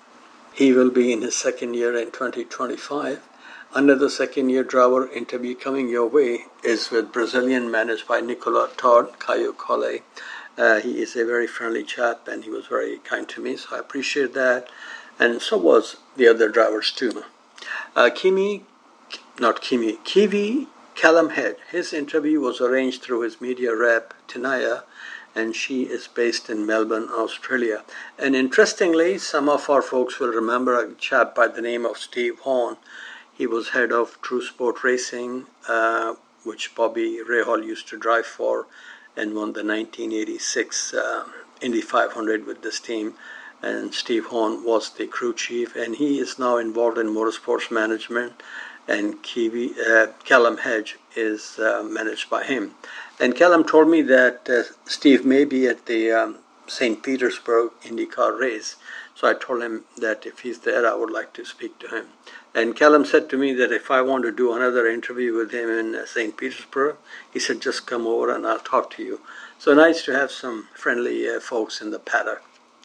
He will be in his second year in twenty twenty-five. Another second-year driver interview coming your way is with Brazilian managed by Nicola Todd, Caio Collet. Uh, he is a very friendly chap and he was very kind to me, so I appreciate that. And so was the other drivers too. Uh, Kimi, not Kimi, Kiwi Callum Head. His interview was arranged through his media rep, Tinaya, and she is based in Melbourne, Australia. And interestingly, some of our folks will remember a chap by the name of Steve Horn. He was head of True Sport Racing, uh, which Bobby Rahal used to drive for, and won the nineteen eighty-six uh, Indy five hundred with this team. And Steve Horn was the crew chief, and he is now involved in motorsports management. And Kiwi, uh, Callum Hedge is uh, managed by him. And Callum told me that uh, Steve may be at the um, Saint Petersburg IndyCar race. So I told him that if he's there, I would like to speak to him. And Callum said to me that if I want to do another interview with him in Saint Petersburg, he said, just come over and I'll talk to you. So nice to have some friendly uh, folks in the paddock.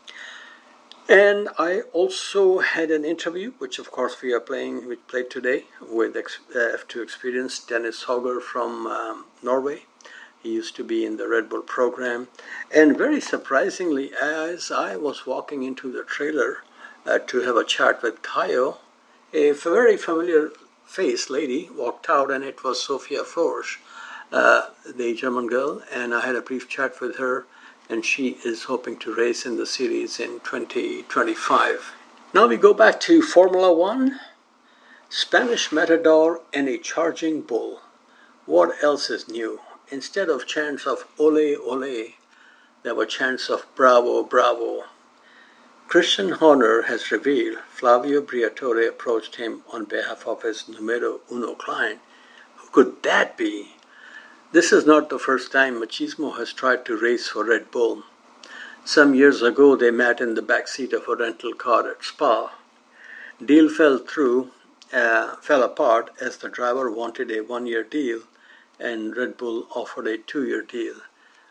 And I also had an interview, which of course we are playing, we played today, with F two Experience, Dennis Hauger from um, Norway. He used to be in the Red Bull program. And very surprisingly, as I was walking into the trailer uh, to have a chat with Caio, a very familiar face lady walked out, and it was Sophia Florsch, uh, the German girl, and I had a brief chat with her, and she is hoping to race in the series in twenty twenty-five. Now we go back to Formula One, Spanish Matador and a charging bull. What else is new? Instead of chants of ole ole, there were chants of bravo bravo. Christian Horner has revealed Flavio Briatore approached him on behalf of his numero uno client. Who could that be? This is not the first time Machismo has tried to race for Red Bull. Some years ago, they met in the backseat of a rental car at Spa. Deal fell through, uh, fell apart as the driver wanted a one-year deal and Red Bull offered a two-year deal.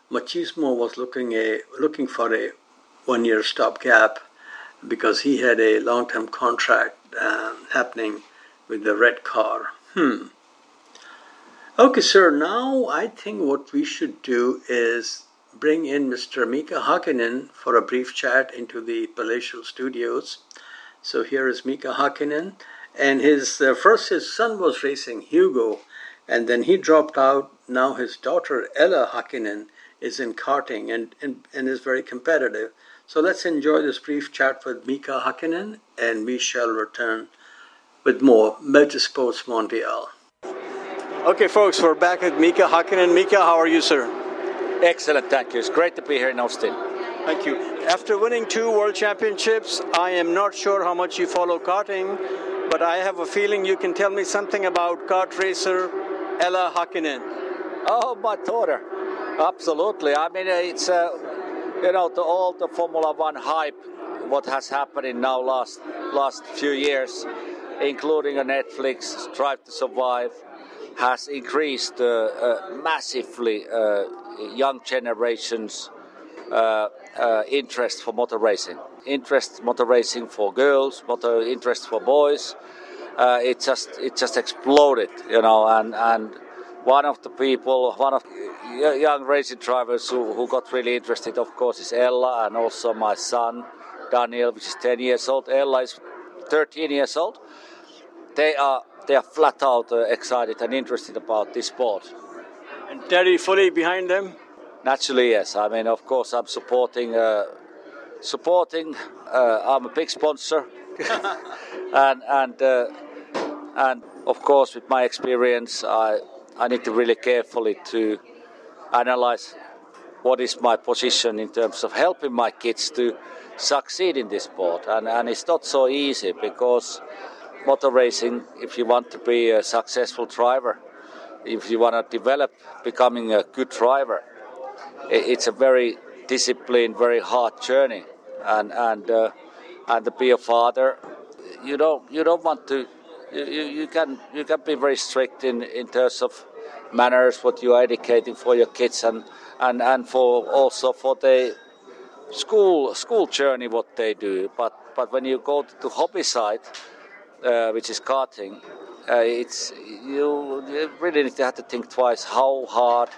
Machismo was looking a looking for a one-year stopgap because he had a long-term contract uh, happening with the red car. Hmm. Okay, sir. Now I think what we should do is bring in Mister Mika Hakkinen for a brief chat into the Palatial Studios. So here is Mika Hakkinen, and his uh, first his son was racing Hugo, and then he dropped out. Now his daughter Ella Hakkinen is in karting and, and, and is very competitive. So let's enjoy this brief chat with Mika Hakkinen, and we shall return with more Motorsports Mondial. Okay, folks, we're back with Mika Hakkinen. Mika, how are you, sir? Excellent, thank you. It's great to be here in Austin. Thank you. After winning two world championships, I am not sure how much you follow karting, but I have a feeling you can tell me something about kart racer Ella Hakkinen. Oh, my daughter. Absolutely. I mean, it's, uh, you know, the, all the Formula One hype, what has happened in now last, last few years, including a Netflix, Drive to Survive, has increased uh, uh, massively uh, young generations' uh, uh, interest for motor racing. Interest motor racing for girls, motor interest for boys. Uh, it just it just exploded, you know. And, and one of the people, one of the young racing drivers who, who got really interested, of course, is Ella, and also my son Daniel, which is ten years old. Ella is thirteen years old. They are they are flat out uh, excited and interested about this sport. And Terry fully behind them? Naturally, yes. I mean, of course, I'm supporting. Uh, supporting. Uh, I'm a big sponsor, and and uh, and of course, with my experience, I I need to really carefully to analyze what is my position in terms of helping my kids to succeed in this sport, and and it's not so easy because motor racing, if you want to be a successful driver, if you want to develop becoming a good driver, it's a very disciplined, very hard journey, and and uh, and to be a father, you don't you don't want to you, you can you can be very strict in, in terms of manners, what you are educating for your kids, and and, and for also for the school school journey what they do, but but when you go to the hobby side, Uh, which is karting, uh, it's you, you really need to have to think twice how hard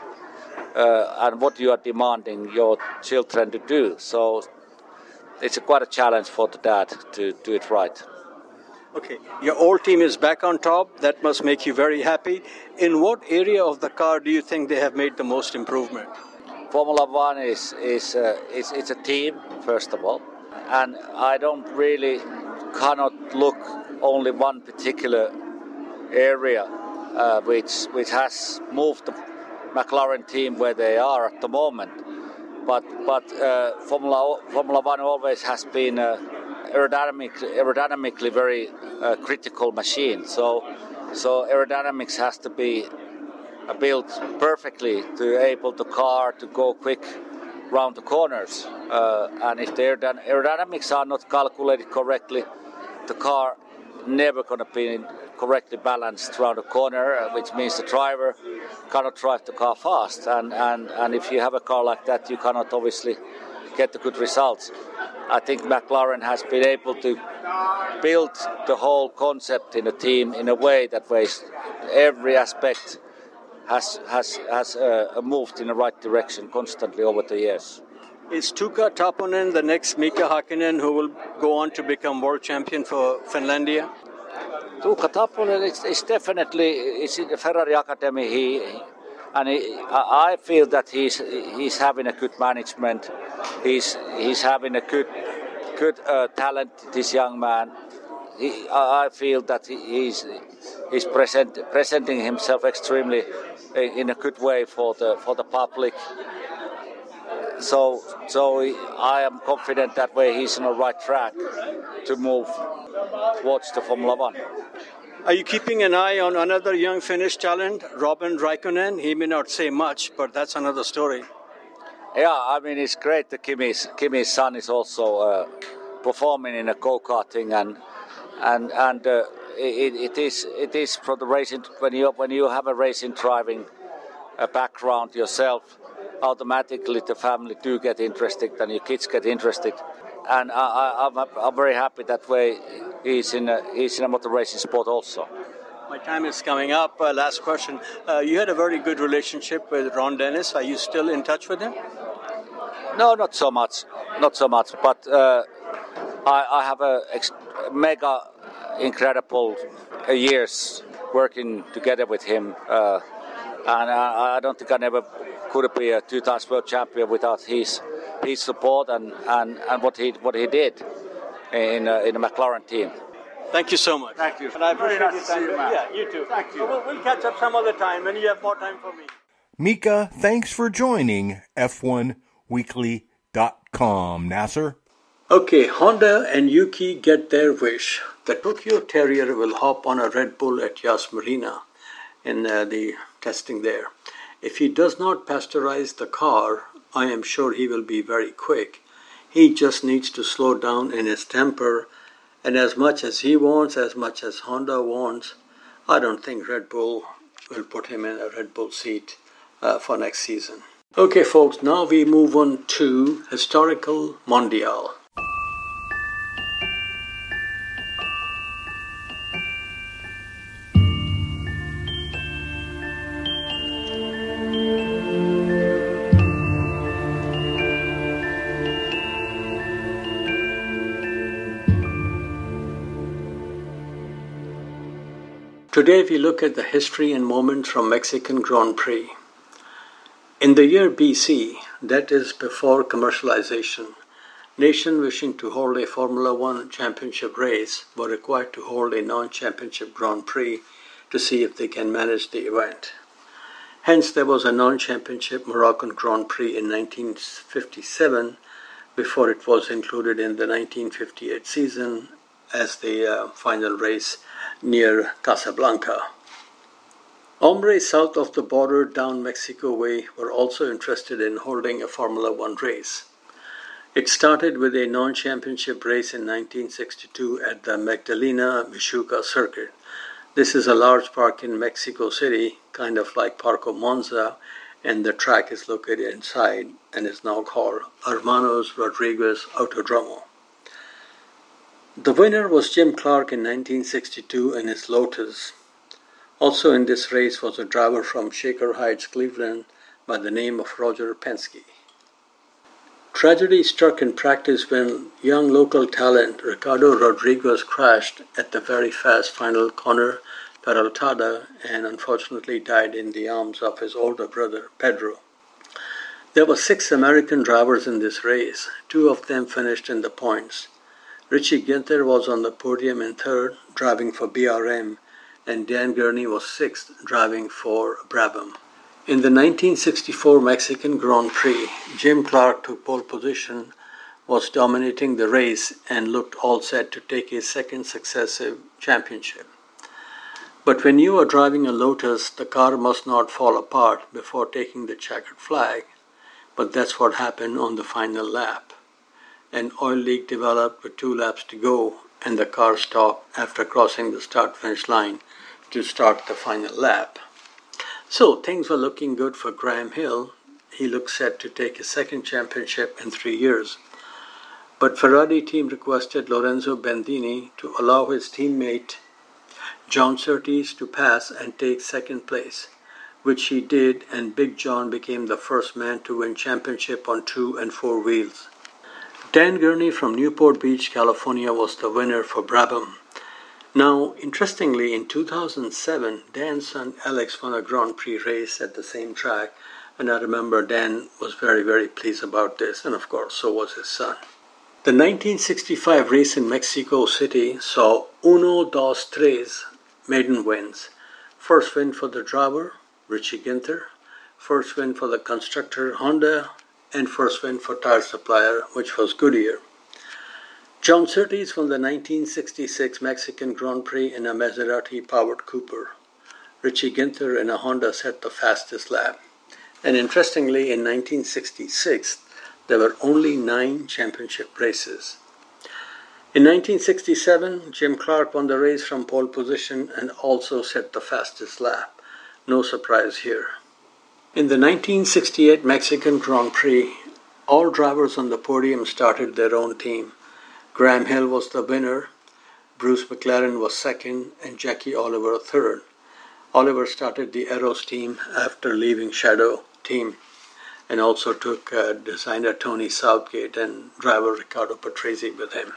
uh, and what you are demanding your children to do. So it's a, quite a challenge for the dad to do it right. Okay, your old team is back on top. That must make you very happy. In what area of the car do you think they have made the most improvement? Formula One is is uh, it's, it's a team, first of all, and I don't really cannot look only one particular area uh, which which has moved the McLaren team where they are at the moment. But but uh, Formula Formula One always has been a aerodynamically, aerodynamically very uh, critical machine. So so aerodynamics has to be built perfectly to able the car to go quick round the corners. Uh, and if the aerodynamics are not calculated correctly, the car never going to be correctly balanced around the corner, which means the driver cannot drive the car fast. And, and, and if you have a car like that, you cannot obviously get the good results. I think McLaren has been able to build the whole concept in a team in a way that ways every aspect has has has uh, moved in the right direction constantly over the years. Is Tuukka Taponen the next Mika Hakkinen who will go on to become world champion for Finlandia? Tuukka Taponen is, is definitely is in the Ferrari Academy. He and he, I feel that he's he's having a good management. He's he's having a good good uh, talent. This young man. He, I feel that he, he's he's present, presenting himself extremely in a good way for the for the public. So, so I am confident that way he's on the right track to move towards the Formula One. Are you keeping an eye on another young Finnish talent, Robin Raikkonen? He may not say much, but that's another story. Yeah, I mean, it's great that Kimi's, Kimi's son is also uh, performing in a go-karting, and and and uh, it, it is it is for the racing when you when you have a racing driving uh, background yourself. automatically the family do get interested and your kids get interested. And I, I, I'm, I'm very happy that way he's in a, he's in a motor racing sport also. My time is coming up. Uh, last question. Uh, you had a very good relationship with Ron Dennis. Are you still in touch with him? No, not so much. Not so much. But uh, I, I have a ex- mega incredible uh, years working together with him. Uh, and I, I don't think I never could be a two times world champion without his his support and, and, and what he what he did in uh, in the McLaren team. Thank you so much. Thank you. And I appreciate Very your nice to time. see you, man. Yeah, you too. Thank you. We'll, we'll catch up some other time when you have more time for me. Mika, thanks for joining F one Weekly dot com. Nasser? Okay, Honda and Yuki get their wish. The Tokyo Terrier will hop on a Red Bull at Yas Marina in uh, the testing there. If he does not pasteurize the car, I am sure he will be very quick. He just needs to slow down in his temper, and as much as he wants, as much as Honda wants, I don't think Red Bull will put him in a Red Bull seat uh, for next season. Okay, folks, now we move on to Historical Mondial. Today we look at the history and moments from Mexican Grand Prix. In the year B C, that is before commercialization, nations wishing to hold a Formula One championship race were required to hold a non-championship Grand Prix to see if they can manage the event. Hence, there was a non-championship Moroccan Grand Prix in nineteen fifty-seven before it was included in the nineteen fifty-eight season as the uh, final race near Casablanca. Hombres south of the border down Mexico way were also interested in holding a Formula One race. It started with a non-championship race in nineteen sixty-two at the Magdalena Michuca circuit. This is a large park in Mexico City, kind of like Parco Monza, and the track is located inside and is now called Hermanos Rodriguez Autodromo. The winner was Jim Clark in nineteen sixty-two in his Lotus. Also in this race was a driver from Shaker Heights, Cleveland, by the name of Roger Penske. Tragedy struck in practice when young local talent Ricardo Rodriguez crashed at the very fast final corner Peraltada and unfortunately died in the arms of his older brother Pedro. There were six American drivers in this race. Two of them finished in the points. Richie Ginther was on the podium in third, driving for B R M, and Dan Gurney was sixth, driving for Brabham. In the nineteen sixty-four Mexican Grand Prix, Jim Clark took pole position, was dominating the race, and looked all set to take his second successive championship. But when you are driving a Lotus, the car must not fall apart before taking the checkered flag, but that's what happened on the final lap. An oil leak developed with two laps to go, and the car stopped after crossing the start-finish line to start the final lap. So things were looking good for Graham Hill. He looked set to take his second championship in three years. But Ferrari team requested Lorenzo Bandini to allow his teammate John Surtees to pass and take second place, which he did, and Big John became the first man to win championship on two and four wheels. Dan Gurney from Newport Beach, California was the winner for Brabham. Now, interestingly, in two thousand seven, Dan's son Alex won a Grand Prix race at the same track, and I remember Dan was very, very pleased about this, and of course, so was his son. The nineteen sixty-five race in Mexico City saw uno, dos, tres maiden wins. First win for the driver, Richie Ginther. First win for the constructor, Honda. And first win for tire supplier, which was Goodyear. John Surtees won the nineteen sixty-six Mexican Grand Prix in a Maserati-powered Cooper. Richie Ginther in a Honda set the fastest lap. And interestingly, in nineteen sixty-six, there were only nine championship races. In nineteen sixty-seven, Jim Clark won the race from pole position and also set the fastest lap. No surprise here. In the nineteen sixty-eight Mexican Grand Prix, all drivers on the podium started their own team. Graham Hill was the winner, Bruce McLaren was second, and Jackie Oliver third. Oliver started the Arrows team after leaving Shadow team, and also took uh, designer Tony Southgate and driver Riccardo Patrese with him.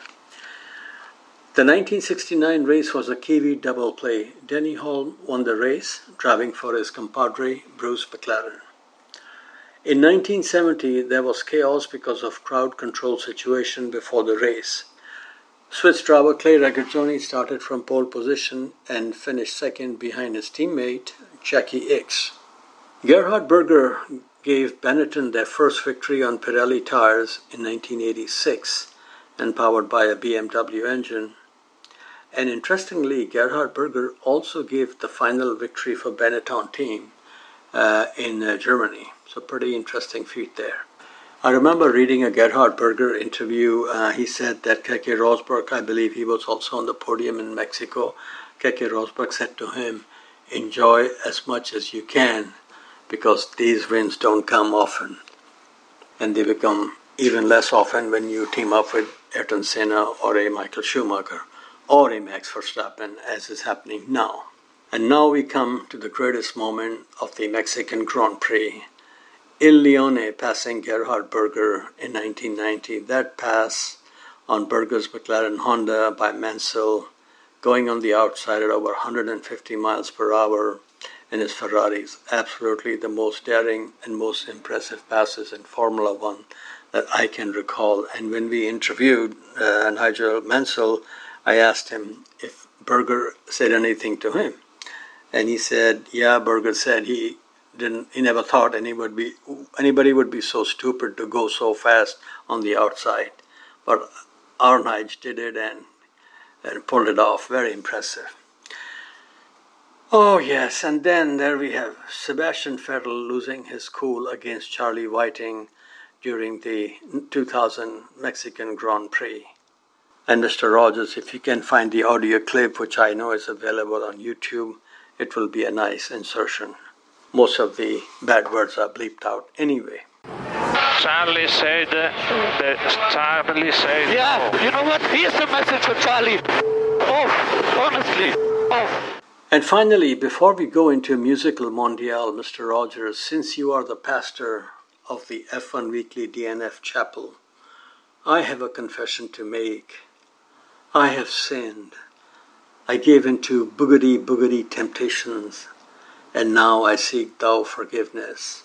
The nineteen sixty-nine race was a Kiwi double play. Denny Hulme won the race, driving for his compadre Bruce McLaren. In nineteen seventy, there was chaos because of crowd control situation before the race. Swiss driver Clay Regazzoni started from pole position and finished second behind his teammate Jackie Ickx. Gerhard Berger gave Benetton their first victory on Pirelli tires in nineteen eighty-six and powered by a B M W engine. And interestingly, Gerhard Berger also gave the final victory for Benetton team uh, in uh, Germany. So pretty interesting feat there. I remember reading a Gerhard Berger interview. Uh, he said that Keke Rosberg, I believe he was also on the podium in Mexico. Keke Rosberg said to him, enjoy as much as you can because these wins don't come often. And they become even less often when you team up with Ayrton Senna or a Michael Schumacher or a Max Verstappen, as is happening now. And now we come to the greatest moment of the Mexican Grand Prix. Il Leone passing Gerhard Berger in nineteen ninety. That pass on Berger's McLaren Honda by Mansell, going on the outside at over one hundred fifty miles per hour in his Ferraris, absolutely the most daring and most impressive passes in Formula One that I can recall. And when we interviewed uh, Nigel Mansell, I asked him if Berger said anything to him. And he said, yeah, Berger said he didn't. He never thought anybody, be, anybody would be so stupid to go so fast on the outside. But our Nigel did it and, and pulled it off. Very impressive. Oh, yes, and then there we have Sebastian Vettel losing his cool against Charlie Whiting during the two thousand Mexican Grand Prix. And Mister Rogers, if you can find the audio clip, which I know is available on YouTube, it will be a nice insertion. Most of the bad words are bleeped out anyway. Charlie said, uh, the, Charlie said... Yeah, oh. You know what? Here's the message for Charlie. Oh, honestly, oh. And finally, before we go into Musical Mondial, Mister Rogers, since you are the pastor of the F one Weekly D N F Chapel, I have a confession to make. I have sinned. I gave into boogity boogity temptations, and now I seek thou forgiveness.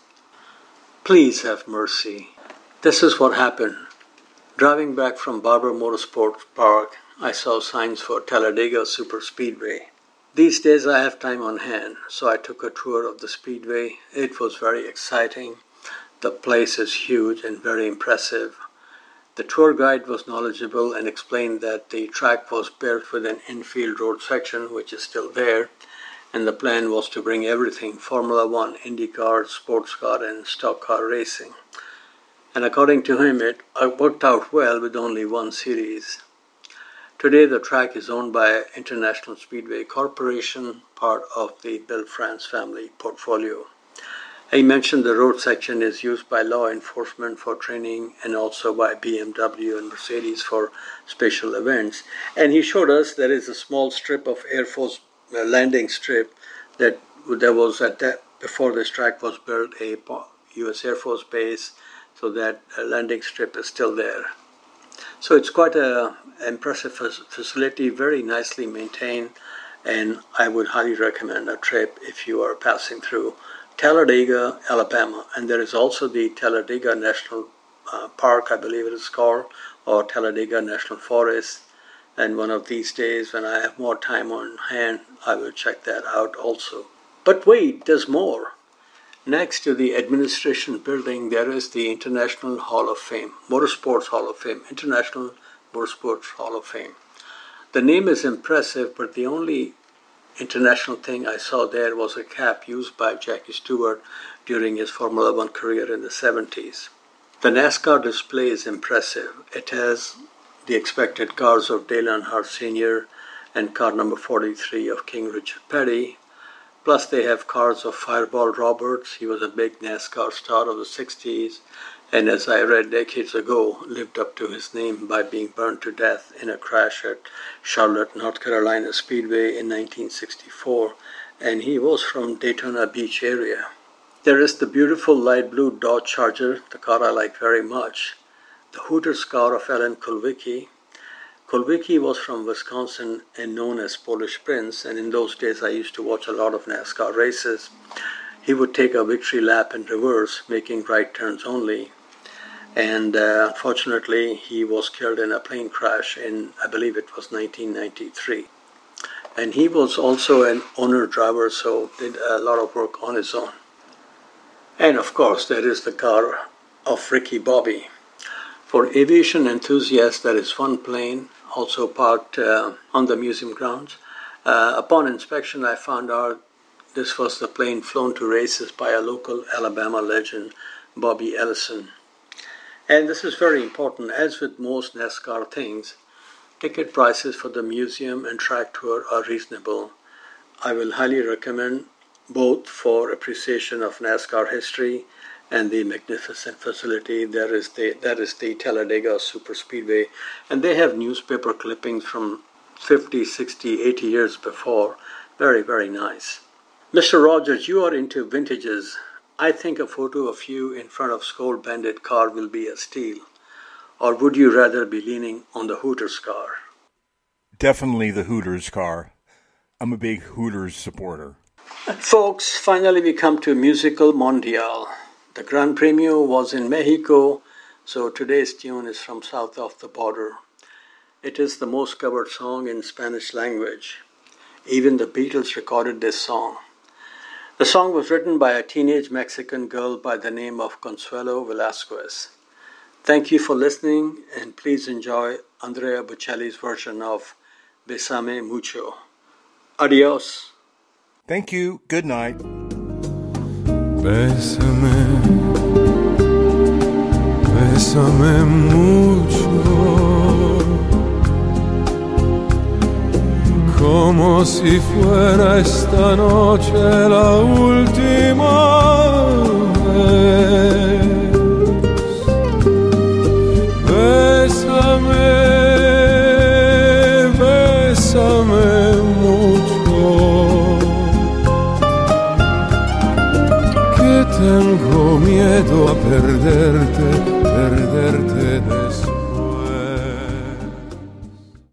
Please have mercy. This is what happened. Driving back from Barber Motorsports Park, I saw signs for Talladega Superspeedway. These days I have time on hand, so I took a tour of the speedway. It was very exciting. The place is huge and very impressive. The tour guide was knowledgeable and explained that the track was built with an infield road section, which is still there, and the plan was to bring everything Formula One, IndyCar, sports car, and stock car racing. And according to him, it worked out well with only one series. Today, the track is owned by International Speedway Corporation, part of the Bill France family portfolio. He mentioned the road section is used by law enforcement for training and also by B M W and Mercedes for special events. And he showed us there is a small strip of Air Force uh, landing strip that there was at that before this track was built, a U S Air Force base, so that uh, landing strip is still there. So it's quite an impressive facility, very nicely maintained, and I would highly recommend a trip if you are passing through Talladega, Alabama. And there is also the Talladega National uh, Park, I believe it is called, or Talladega National Forest. And one of these days, when I have more time on hand, I will check that out also. But wait, there's more. Next to the administration building, there is the International Hall of Fame, Motorsports Hall of Fame, International Motorsports Hall of Fame. The name is impressive, but the only international thing I saw there was a cap used by Jackie Stewart during his Formula One career in the seventies. The NASCAR display is impressive. It has the expected cars of Dale Earnhardt Senior and car number forty-three of King Richard Petty, Plus, they have cars of Fireball Roberts. He was a big NASCAR star of the sixties, and as I read decades ago, lived up to his name by being burned to death in a crash at Charlotte, North Carolina Speedway in nineteen sixty-four, and he was from Daytona Beach area. There is the beautiful light blue Dodge Charger, the car I like very much. The Hooters car of Alan Kulwicki. Kulwicki was from Wisconsin and known as Polish Prince, and in those days I used to watch a lot of NASCAR races. He would take a victory lap in reverse, making right turns only. And uh, unfortunately, he was killed in a plane crash in, I believe it was nineteen ninety-three. And he was also an owner driver, so did a lot of work on his own. And of course, there is the car of Ricky Bobby. For aviation enthusiasts, there is one plane also parked uh, on the museum grounds. Uh, upon inspection, I found out this was the plane flown to races by a local Alabama legend, Bobby Ellison. And this is very important. As with most NASCAR things, ticket prices for the museum and track tour are reasonable. I will highly recommend both for appreciation of NASCAR history and the magnificent facility. There is the, that is the Talladega Superspeedway, and they have newspaper clippings from fifty, sixty, eighty years before. Very, very nice. Mister Rogers, you are into vintages. I think a photo of you in front of Skoal Bandit car will be a steal. Or would you rather be leaning on the Hooters car? Definitely the Hooters car. I'm a big Hooters supporter. Folks, finally we come to Musical Mondial. The Gran Premio was in Mexico, so today's tune is from south of the border. It is the most covered song in Spanish language. Even the Beatles recorded this song. The song was written by a teenage Mexican girl by the name of Consuelo Velasquez. Thank you for listening, and please enjoy Andrea Bocelli's version of Bésame Mucho. Adios. Thank you. Good night. Bésame, bésame mucho, como si fuera esta noche la última vez. Bésame, bésame mucho. Tengo miedo a perderte, perderte de